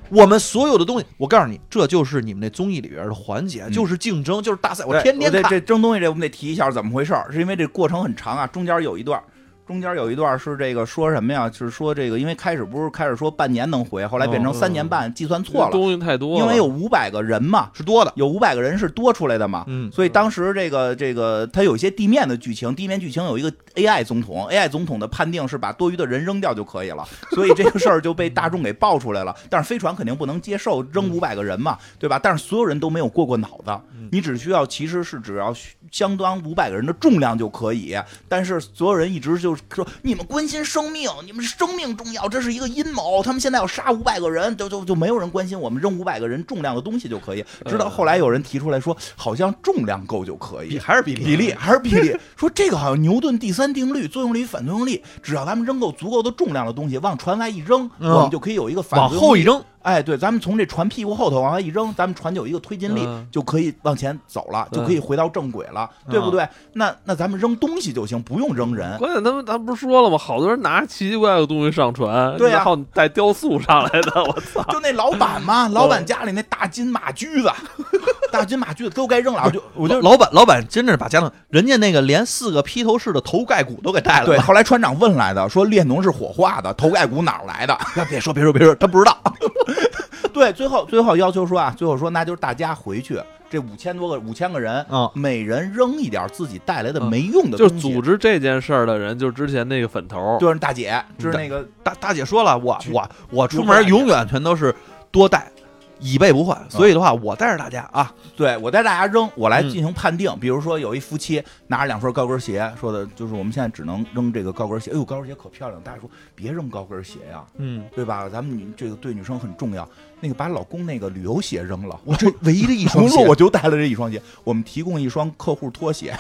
我们所有的东西，我告诉你，这就是你们那综艺里边的环节，就是竞争，就是大赛。我天天看这争东西，这我们得提一下怎么回事，是因为这过程很长啊，中间有一段是这个说什么呀？就是说这个，因为开始说半年能回，后来变成3年半，计算错了， 东西太多了， 因为有500个人嘛， 是多的， 有500个人是多出来的嘛，所以当时这个它有一些地面的剧情，地面剧情有一个 AI 总统的判定是把多余的人扔掉就可以了，所以这个事儿就被大众给爆出来了。但是飞船肯定不能接受扔500个人嘛，对吧？但是所有人都没有过脑子，你只需要只要相当500个人的重量就可以，但是所有人一直就说你们关心生命，你们生命重要，这是一个阴谋，他们现在要杀500个人，就没有人关心我们扔500个人重量的东西就可以。直到后来有人提出来说，好像重量够就可以， 还是比例， 说这个好像牛顿第3定律，作用力与反作用力，只要咱们扔够足够的重量的东西往船外一扔，我们就可以有一个反作用力， 往后一扔。 哎，对，咱们从这船屁股后头往外一扔，咱们船就有一个推进力，就可以往前走了，就可以回到正轨了，对不对？那咱们扔东西就行，不用扔人。 关键他不是说了吗？好多人拿奇奇怪怪的东西上船， 对呀， 然后带雕塑上来的，我操！ 就那老板嘛，老板家里那大金马驹子，都该扔了。我就老板真的是把家当人家那个连4个披头士的头盖骨都给带了。 对，后来船长问来的，说列侬是火化的，头盖骨哪儿来的？ 别说，他不知道。 对，最后要求说那就是大家回去，这5000个人，每人扔一点自己带来的没用的东西。 就是组织这件事儿的人，就是之前那个粉头， 就是大姐，就是那个大姐说了，我出门永远全都是多带，以备不患，所以的话，我带着大家啊， 对，我带大家扔，我来进行判定。比如说有一夫妻拿着2双高跟鞋，说的就是我们现在只能扔这个高跟鞋。哎呦，高跟鞋可漂亮，大家说别扔高跟鞋呀，对吧？咱们这个对女生很重要。那个把老公那个旅游鞋扔了，我这唯一的一双鞋，我就带了这一双鞋。我们提供一双客户拖鞋。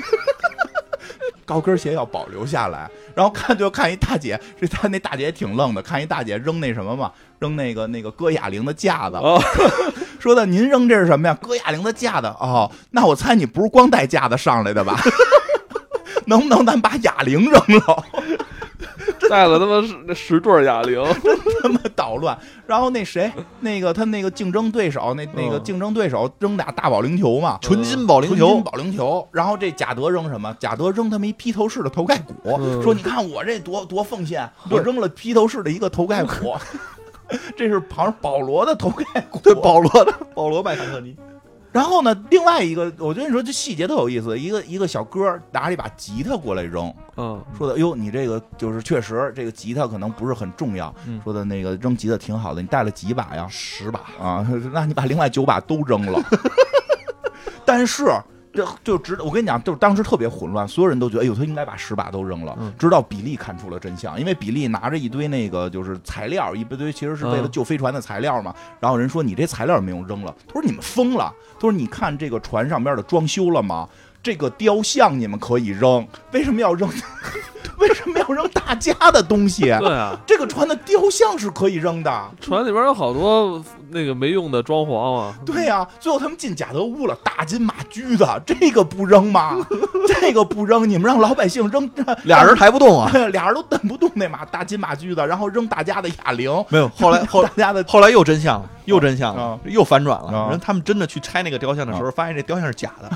高跟鞋要保留下来，然后看一大姐，那大姐也挺愣的，看一大姐扔那什么嘛，扔那个戈哑铃的架子，说的您扔这是什么呀？戈哑铃的架子哦，那我猜你不是光带架子上来的吧？能不能咱把哑铃扔了？ 带了他妈10对哑铃， 真他妈捣乱。然后他那个竞争对手，那个竞争对手扔俩大保龄球嘛， 纯金保龄球。然后这贾德扔什么？贾德扔他们一披头士的头盖骨，说你看我这多奉献，我扔了披头士的一个头盖骨。这是好像保罗的头盖骨， 对，保罗麦坎特尼。 然后呢，另外一个，我觉得你说这细节都有意思。一个小哥拿着一把吉他过来扔，说的，哟，你这个就是确实这个吉他可能不是很重要，说的那个扔吉他挺好的，你带了几把呀 ？10把啊，那你把另外9把都扔了。但是我跟你讲，就是当时特别混乱，所有人都觉得，哎呦，他应该把10把都扔了。直到比利看出了真相，因为比利拿着一堆那个就是材料，一堆其实是为了救飞船的材料嘛。然后人说你这材料也没有扔了，他说你们疯了，他说你看这个船上边的装修了吗？这个雕像你们可以扔，为什么要扔？为什么要扔大家的东西？ 对啊， 这个船的雕像是可以扔的， 船里边有好多那个没用的装潢啊。 对呀，最后他们进贾德屋了，大金马驹的，这个不扔吗？这个不扔，你们让老百姓扔， 俩人抬不动啊， 俩人都蹬不动那大金马驹的，然后扔大家的哑铃， 没有。后来又真相了，又反转了。人他们真的去拆那个雕像的时候，发现这雕像是假的。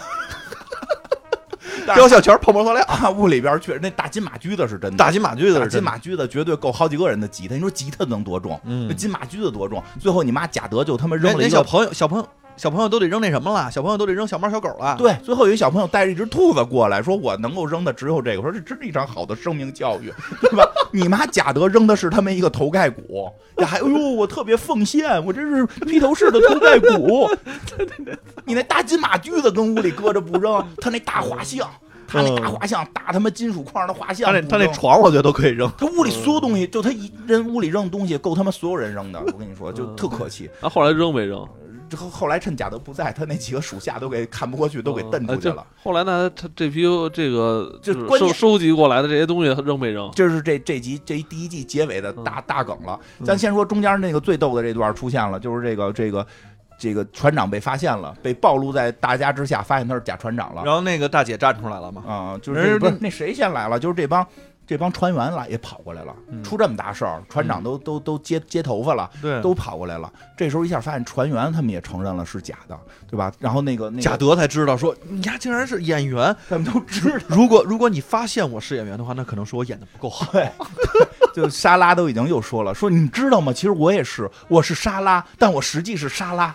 雕像全是泡沫塑料啊！屋里边确实那大金马驹子是真的， 大金马驹子绝对够好几个人的吉他。你说吉他能多重？那金马驹子多重？最后你妈贾德就他妈扔了一个小朋友都得扔那什么了，小朋友都得扔小猫小狗了。 对，最后有一小朋友带着一只兔子过来，说我能够扔的只有这个，说这真是一场好的生命教育，对吧？你妈贾德扔的是他们一个头盖骨，哎呦，我特别奉献，我这是披头士的头盖骨。你那大金马驹子跟屋里搁着不扔，他那大画像。他那大画像，大他妈金属框的画像， 他那床我觉得都可以扔。 他屋里所有东西，就他一人屋里扔的东西，够他们所有人扔的。我跟你说，就特可气。 后来扔没扔？ 后来趁贾德不在，他那几个属下都给看不过去，都给蹬出去了。 后来呢，他这批这个收集过来的这些东西扔没扔？ 这是这第一季结尾的大梗了。咱先说中间那个最逗的这段出现了，就是这个船长被发现了，被暴露在大家之下，发现他是假船长了。 然后那个大姐站出来了嘛？ 就是不是那谁先来了？就是这帮这帮船员也跑过来了，出这么大事儿，船长都接头发了， 对， 都跑过来了。这时候一下发现船员他们也承认了是假的，对吧？然后那个贾德才知道说你丫竟然是演员， 他们都知道。 如果你发现我是演员的话，那可能是我演的不够好。 对，就莎拉都已经又说了，说你知道吗？其实我也是，我是莎拉，但我实际是莎拉。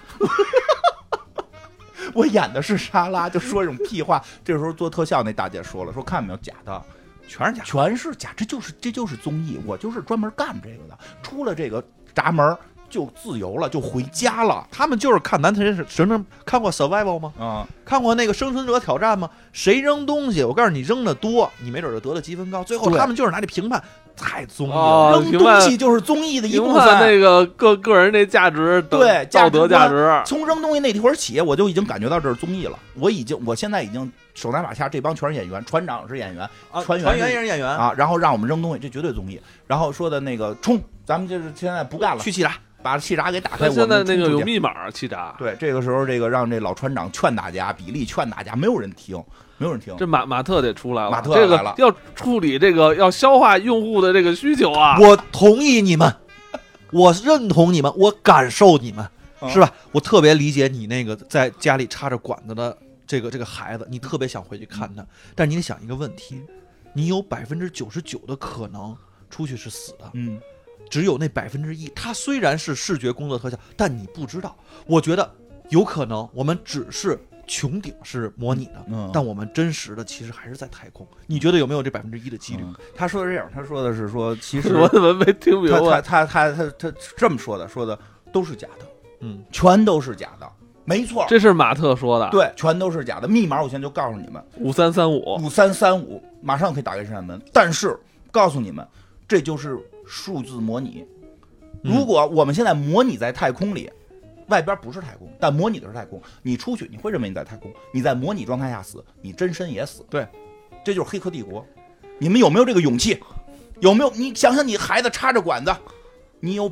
我演的是莎拉，就说这种屁话。这时候做特效那大姐说了，说看没有，假的。 全是假， 全是假，这就是综艺，我就是专门干这个的。出了这个闸门就自由了，就回家了。 他们就是看男神生看过 Survival 吗？看过那个生存者挑战吗？谁扔东西，我告诉你扔的多，你没准就得了积分高。最后他们就是拿这评判，太综艺了， 扔东西就是综艺的一部分。 那个个人那价值， 对道德价值。 从扔东西那会儿起，我就已经感觉到这是综艺了。我现在已经手拿把掐，这帮全是演员，船长是演员，船员也是演员啊。然后让我们扔东西，这绝对综艺。然后说的那个冲，咱们就是现在不干了， 去气闸。 把气闸给打开， 现在那个有密码气闸。 对，这个时候这个让这老船长劝大家，比利劝大家，没有人听。这马特得出来了， 马特来了， 这个要处理这个，要消化用户的这个需求啊！ 我同意你们，我认同你们，我感受你们，是吧？我特别理解你那个在家里插着管子的这个孩子，你特别想回去看他，但你得想一个问题，你有99%的可能出去是死的，只有那1%，它虽然是视觉工作特效，但你不知道。我觉得有可能我们只是穹顶是模拟的，但我们真实的其实还是在太空。你觉得有没有这1%的几率？ 他说的这样，他说的是说，其实我怎么没听明白？ 他这么说的都是假的，全都是假的，没错。 这是马特说的， 对，全都是假的。密码我现在就告诉你们 ，5335， 马上可以打开这扇门。但是告诉你们，这就是数字模拟。如果我们现在模拟在太空里，外边不是太空，但模拟的是太空，你出去你会认为你在太空，你在模拟状态下死，你真身也死。 对， 这就是黑客帝国。你们有没有这个勇气？有没有？你想想，你孩子插着管子，你有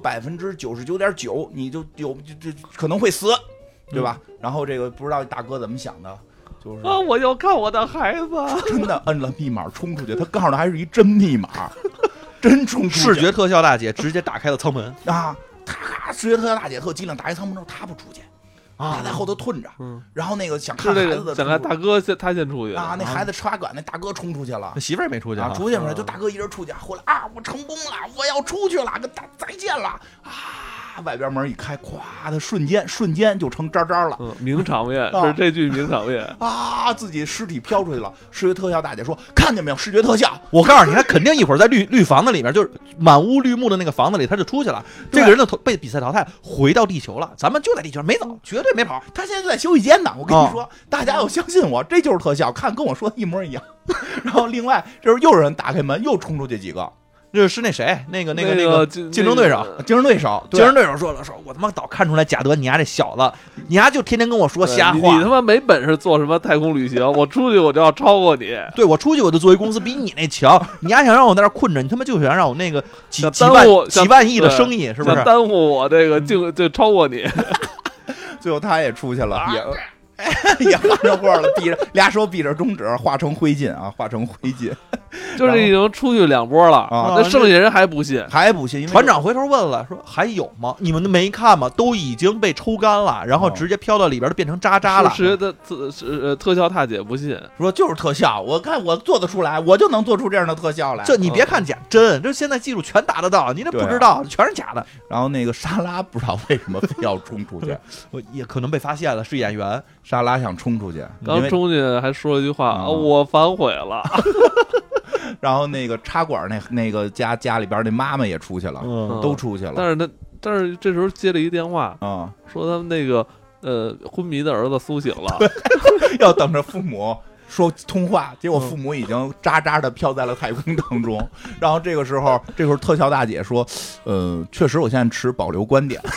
99.9%，你就可能会死，对吧？然后这个不知道大哥怎么想的，就是我要看我的孩子， 真的摁了密码冲出去，他告诉他还是一真密码。真冲出去， 视觉特效大姐直接打开了舱门啊！他视觉特效大姐特机灵，打开舱门之后他不出去啊，他在后头吞着。然后那个想看孩子的， 想看大哥他先出去啊，那孩子插管，那大哥冲出去了， 那媳妇儿也没出去啊，出去没？就大哥一人出去，后来啊，我成功了，我要出去了，跟大再见了啊！外边门一开，咵，他瞬间就成渣渣了。 名场面，是这句名场面啊！自己尸体飘出去了。视觉特效大姐说：“看见没有？视觉特效！ 我告诉你，他肯定一会儿在绿房子里面，就是满屋绿幕的那个房子里，他就出去了。这个人的被比赛淘汰，回到地球了。咱们就在地球，没走，绝对没跑。 他现在就在休息间呢。我跟你说，大家要相信我，这就是特效，看跟我说的一模一样。然后另外，这时候又有人打开门，又冲出去几个。” 这是那谁？那个竞争对手， 竞争对手说了，说我他妈早看出来贾德你丫这小子，你丫就天天跟我说瞎话， 你他妈没本事做什么太空旅行，我出去我就要超过你， 对我出去我就作为公司比你那强，你丫想让我在那困着，你他妈就想让我那个几万亿的生意，是不是？ 耽误我这个就超过你， 最后他也出去了，也画上画了，俩手比着中指，化成灰烬啊，化成灰烬。 就是已经出去2波了啊，那剩下人还不信， 因为船长回头问了，说还有吗？你们都没看吗？都已经被抽干了，然后直接飘到里边，变成渣渣了。 是的，特效大姐不信， 说就是特效，我看我做得出来，我就能做出这样的特效来。 这你别看假，真，这现在技术全达得到，你这不知道，全是假的。 然后那个莎拉不知道为什么非要冲出去， 我也可能被发现了是演员。 莎拉想冲出去， 刚冲去还说了一句话：“我反悔了。” 然后那个插管那个家里边那妈妈也出去了，都出去了。 但是这时候接了一电话啊， 说他们那个昏迷的儿子苏醒了， 要等着父母说通话，结果父母已经渣渣的飘在了太空当中。然后这个时候特效大姐说：“确实我现在持保留观点。”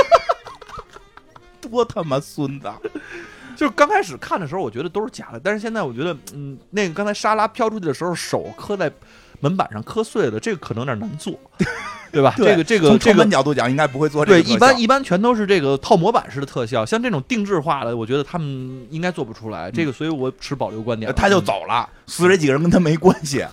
多他妈孙子！ 就是刚开始看的时候，我觉得都是假的，但是现在我觉得，那个刚才莎拉飘出去的时候，手磕在门板上磕碎了，这个可能有点难做，对吧？ 对这个从成本角度讲，应该不会做这个。 对，一般全都是这个套模板式的特效，像这种定制化的，我觉得他们应该做不出来。这个，所以我持保留观点。 他就走了，死这几个人跟他没关系。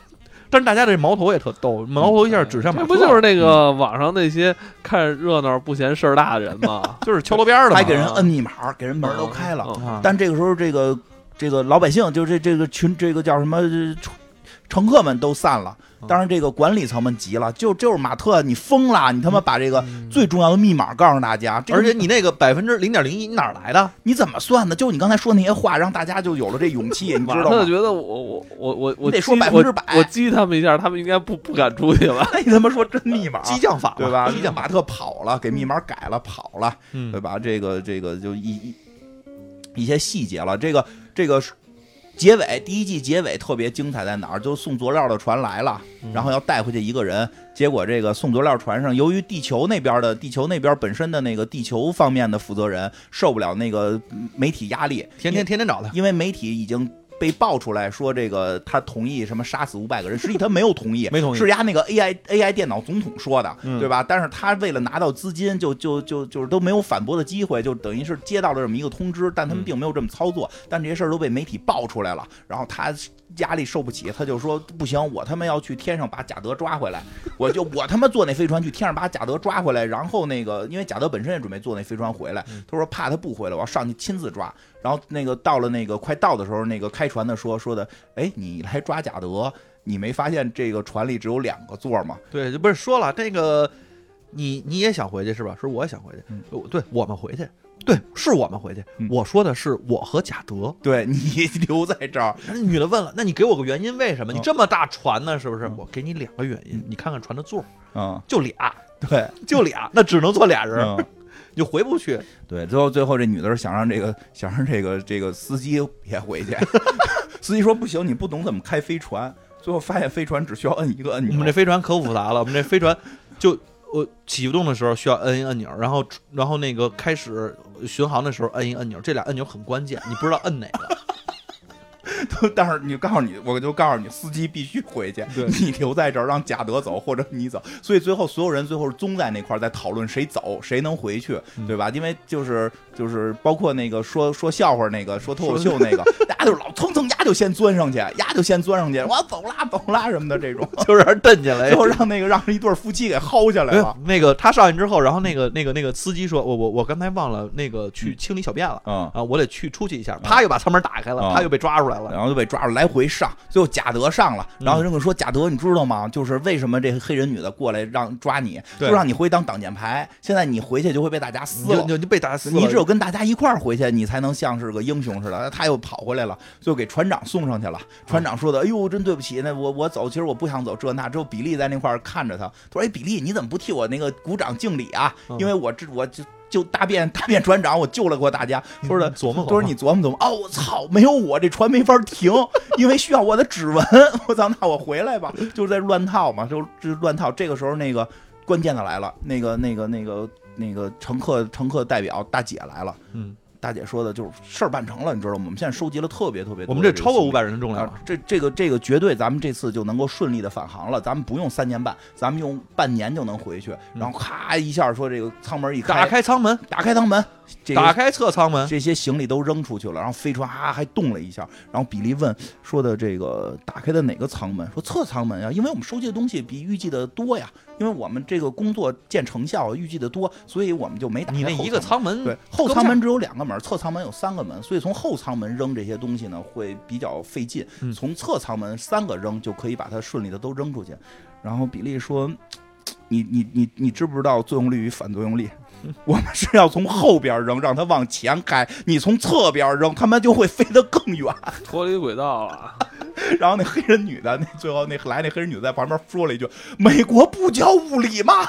但是大家这矛头也特逗，矛头一下指向马特， 不就是那个网上那些看热闹不嫌事儿大的人吗？ 就是敲锣边的， 还给人摁密码，给人门都开了。但这个时候，这个老百姓，就是这个群，这个叫什么乘客们都散了。当然，这个管理层们急了，就是马特，你疯了！你他妈把这个最重要的密码告诉大家， 而且你那个0.01%你哪来的？ 你怎么算的？就你刚才说那些话，让大家就有了这勇气，你知道吗？ 他觉得我得说100%， 我激他们一下，他们应该不敢出去了。 你他妈说真密码， 激将法对吧？激将马特跑了，给密码改了，跑了，对吧？这个就一些细节了，这个。结尾第1季结尾特别精彩在哪儿？就送佐料的船来了，然后要带回去一个人，结果这个送佐料船上，由于地球那边本身的那个地球方面的负责人受不了那个媒体压力， 天天找他， 因为媒体已经被爆出来说这个他同意什么杀死500个人，实际他没有同意，是人家那个 AI 电脑总统说的，对吧？但是他为了拿到资金，就是都没有反驳的机会，就等于是接到了这么一个通知，但他们并没有这么操作，但这些事儿都被媒体爆出来了，然后他压力受不起，他就说不行，我他妈要去天上把贾德抓回来，我他妈坐那飞船去天上把贾德抓回来，然后那个因为贾德本身也准备坐那飞船回来，他说怕他不回来，我要上去亲自抓。然后那个到了那个快到的时候，那个开船的说的，哎，你来抓贾德，你没发现这个船里只有2个座吗？ 对，就不是说了这个，你也想回去是吧？说我也想回去，对，我们回去。对，是我们回去。我说的是我和贾德。 对，你留在这儿。 那女的问了，那你给我个原因，为什么？你这么大船呢？是不是？我给你2个原因，你看看船的座，就俩， 对， 就俩，那只能坐俩人。你就回不去。 对，最后这女的是想让这个司机也回去，司机说不行，你不懂怎么开飞船。最后发现飞船只需要摁一个按钮。 我们这飞船可复杂了，我们这飞船就启动的时候需要摁一按钮，然后那个开始巡航的时候摁一按钮，这俩按钮很关键，你不知道摁哪个。 但是我就告诉你，司机必须回去，你留在这儿让贾德走，或者你走。所以所有人最后是宗在那块儿在讨论谁走，谁能回去，对吧？因为就是包括那个说笑话那个说脱口秀那个，大家就老蹭就先钻上去，我走啦什么的这种， 就让人蹬进来， 最后让一对夫妻给薅下来了。 那个他上去之后，然后那个司机说，我刚才忘了那个去清理小便了，我得出去一下，啪又把舱门打开了，他又被抓出来了。 然后就被抓住来回上，最后贾德上了，然后人跟说贾德，你知道吗？就是为什么这黑人女的过来让抓你，就让你回去当挡箭牌。现在你回去就会被大家撕了， 就被大家撕了。 你只有跟大家一块儿回去，你才能像是个英雄似的。他又跑回来了，就给船长送上去了。船长说的，哎呦，真对不起，那我走，其实我不想走，这那。之后比利在那块儿看着他，他说，哎，比利，你怎么不替我那个鼓掌敬礼啊？因为我就大便船长，我救了过大家。说的琢磨， 说你琢磨。哦，我操，没有我这船没法停，因为需要我的指纹。我操，那我回来吧，就是在乱套嘛，就乱套。这个时候那个关键的来了，那个乘客代表大姐来了，大姐说的就是事儿办成了，你知道吗？我们现在收集了特别多， 我们这超过500人的重量， 这个绝对，咱们这次就能够顺利的返航了。咱们不用3年半，咱们用半年就能回去。然后咔一下说这个舱门一开， 打开舱门， 打开侧舱门，这些行李都扔出去了。然后飞船还动了一下。然后比利问说的这个打开的哪个舱门？说侧舱门呀，因为我们收集的东西比预计的多呀。因为我们这个工作见成效，预计的多，所以我们就没打开后舱门。 你那一个舱门， 对，后舱门只有2个门，侧舱门有3个门，所以从后舱门扔这些东西呢会比较费劲。从侧舱门3个扔就可以把它顺利的都扔出去。然后比利说：“你知不知道作用力与反作用力？我们是要从后边扔，让它往前开；你从侧边扔，他们就会飞得更远， 脱离轨道了。” 然后那黑人女的，最后那黑人女的在旁边说了一句：“美国不教物理吗？”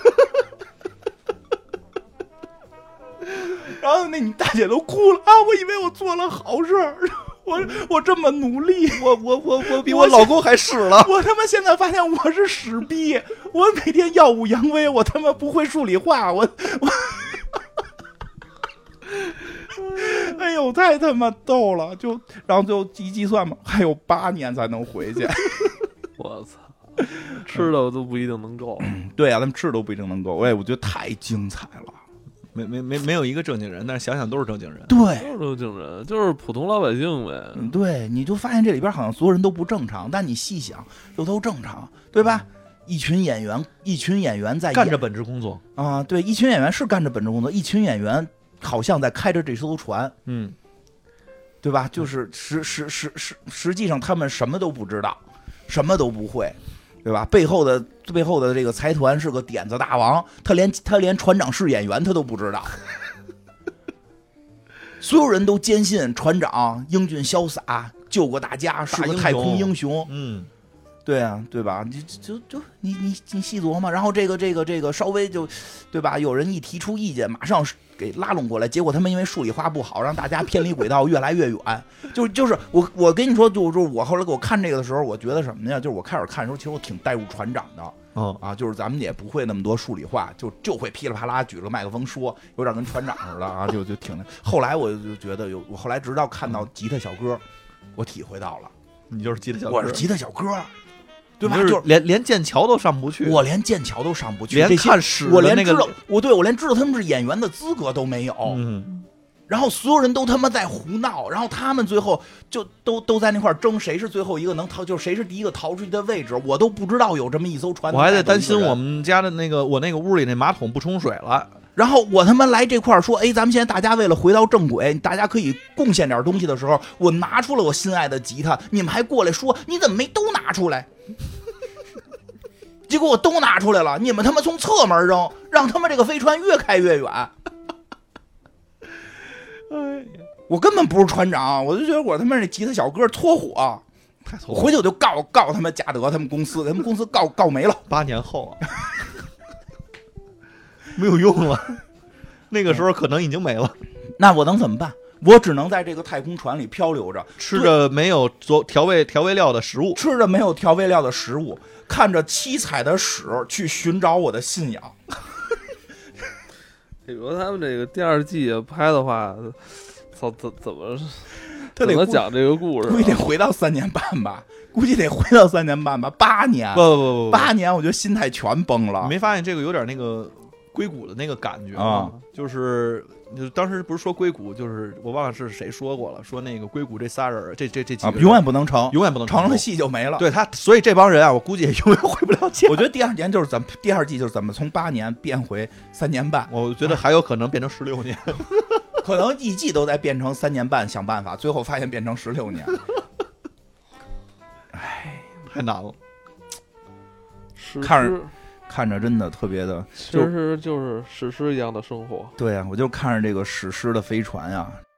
然后那女大姐都哭了啊！我以为我做了好事儿，我这么努力， 我比我老公还屎了。 我他妈现在发现我是屎逼，我每天耀武扬威，我他妈不会数理化，我。哎呦，太他妈逗了！然后最后一计算嘛，还有8年才能回去。 我操，吃的都不一定能够。 对啊，他们吃的都不一定能够。我觉得太精彩了。 没有一个正经人，但是想想都是正经人。 对， 都是正经人，就是普通老百姓呗。 对，你就发现这里边好像所有人都不正常，但你细想又都正常，对吧？一群演员在干着本职工作啊，对，一群演员是干着本职工作，一群演员好像在开着这艘船，对吧？就是实际上他们什么都不知道，什么都不会，对吧？背后的这个财团是个点子大王，他连船长是演员他都不知道。所有人都坚信船长英俊潇洒，救过大家，是个太空英雄。对啊，对吧？你细琢磨，然后这个稍微就，对吧？有人一提出意见，马上给拉拢过来，结果他们因为数理化不好，让大家偏离轨道越来越远。就是我跟你说，就是我后来给我看这个的时候，我觉得什么呀？就是我开始看的时候，其实我挺带入船长的。就是咱们也不会那么多数理化，就会噼里啪啦举着麦克风说，有点跟船长似的啊，就挺。后来我就觉得我后来直到看到吉他小哥，我体会到了， 你就是吉他小哥， 我是吉他小哥。对吧？ 就是连剑桥都上不去， 我连剑桥都上不去， 连看史我连知道我连知道他们是演员的资格都没有。然后所有人都他妈在胡闹，然后他们最后就都在那块争谁是最后一个能逃，就是谁是第一个逃出去的位置，我都不知道有这么一艘船。 我还在担心我们家的我那个屋里那马桶不冲水了。 然后我他妈来这块说，哎，咱们现在大家为了回到正轨，大家可以贡献点东西的时候，我拿出了我心爱的吉他，你们还过来说你怎么没都拿出来？结果我都拿出来了，你们他妈从侧门扔，让他们这个飞船越开越远。我根本不是船长，我就觉得我他妈这吉他小哥搓火，我回去我就告他们嘉德他们公司告没了。 8年后啊。没有用了，那个时候可能已经没了。 那我能怎么办？我只能在这个太空船里漂流着， 吃着没有调味料的食物， 吃着没有调味料的食物，看着七彩的屎，去寻找我的信仰。 比如他们这个第2季拍的话，怎么讲这个故事？ 估计得回到3年半吧，估计得回到3年半吧，8年， 不 8年，我觉得心态全崩了。 你没发现这个有点那个硅谷的那个感觉吗？就是当时不是说硅谷，就是我忘了是谁说过了，说那个硅谷这仨人，这几个人永远不能成， 成了戏就没了。 对他，所以这帮人啊，我估计也永远回不了家。 我觉得第2季就是怎么从8年变回3年半， 我觉得还有可能变成16年， 可能一季都在变成3年半，想办法，最后发现变成16年。哎， 太难了， 看着真的特别的， 其实就是史诗一样的生活。 对啊，我就看着这个史诗的飞船啊，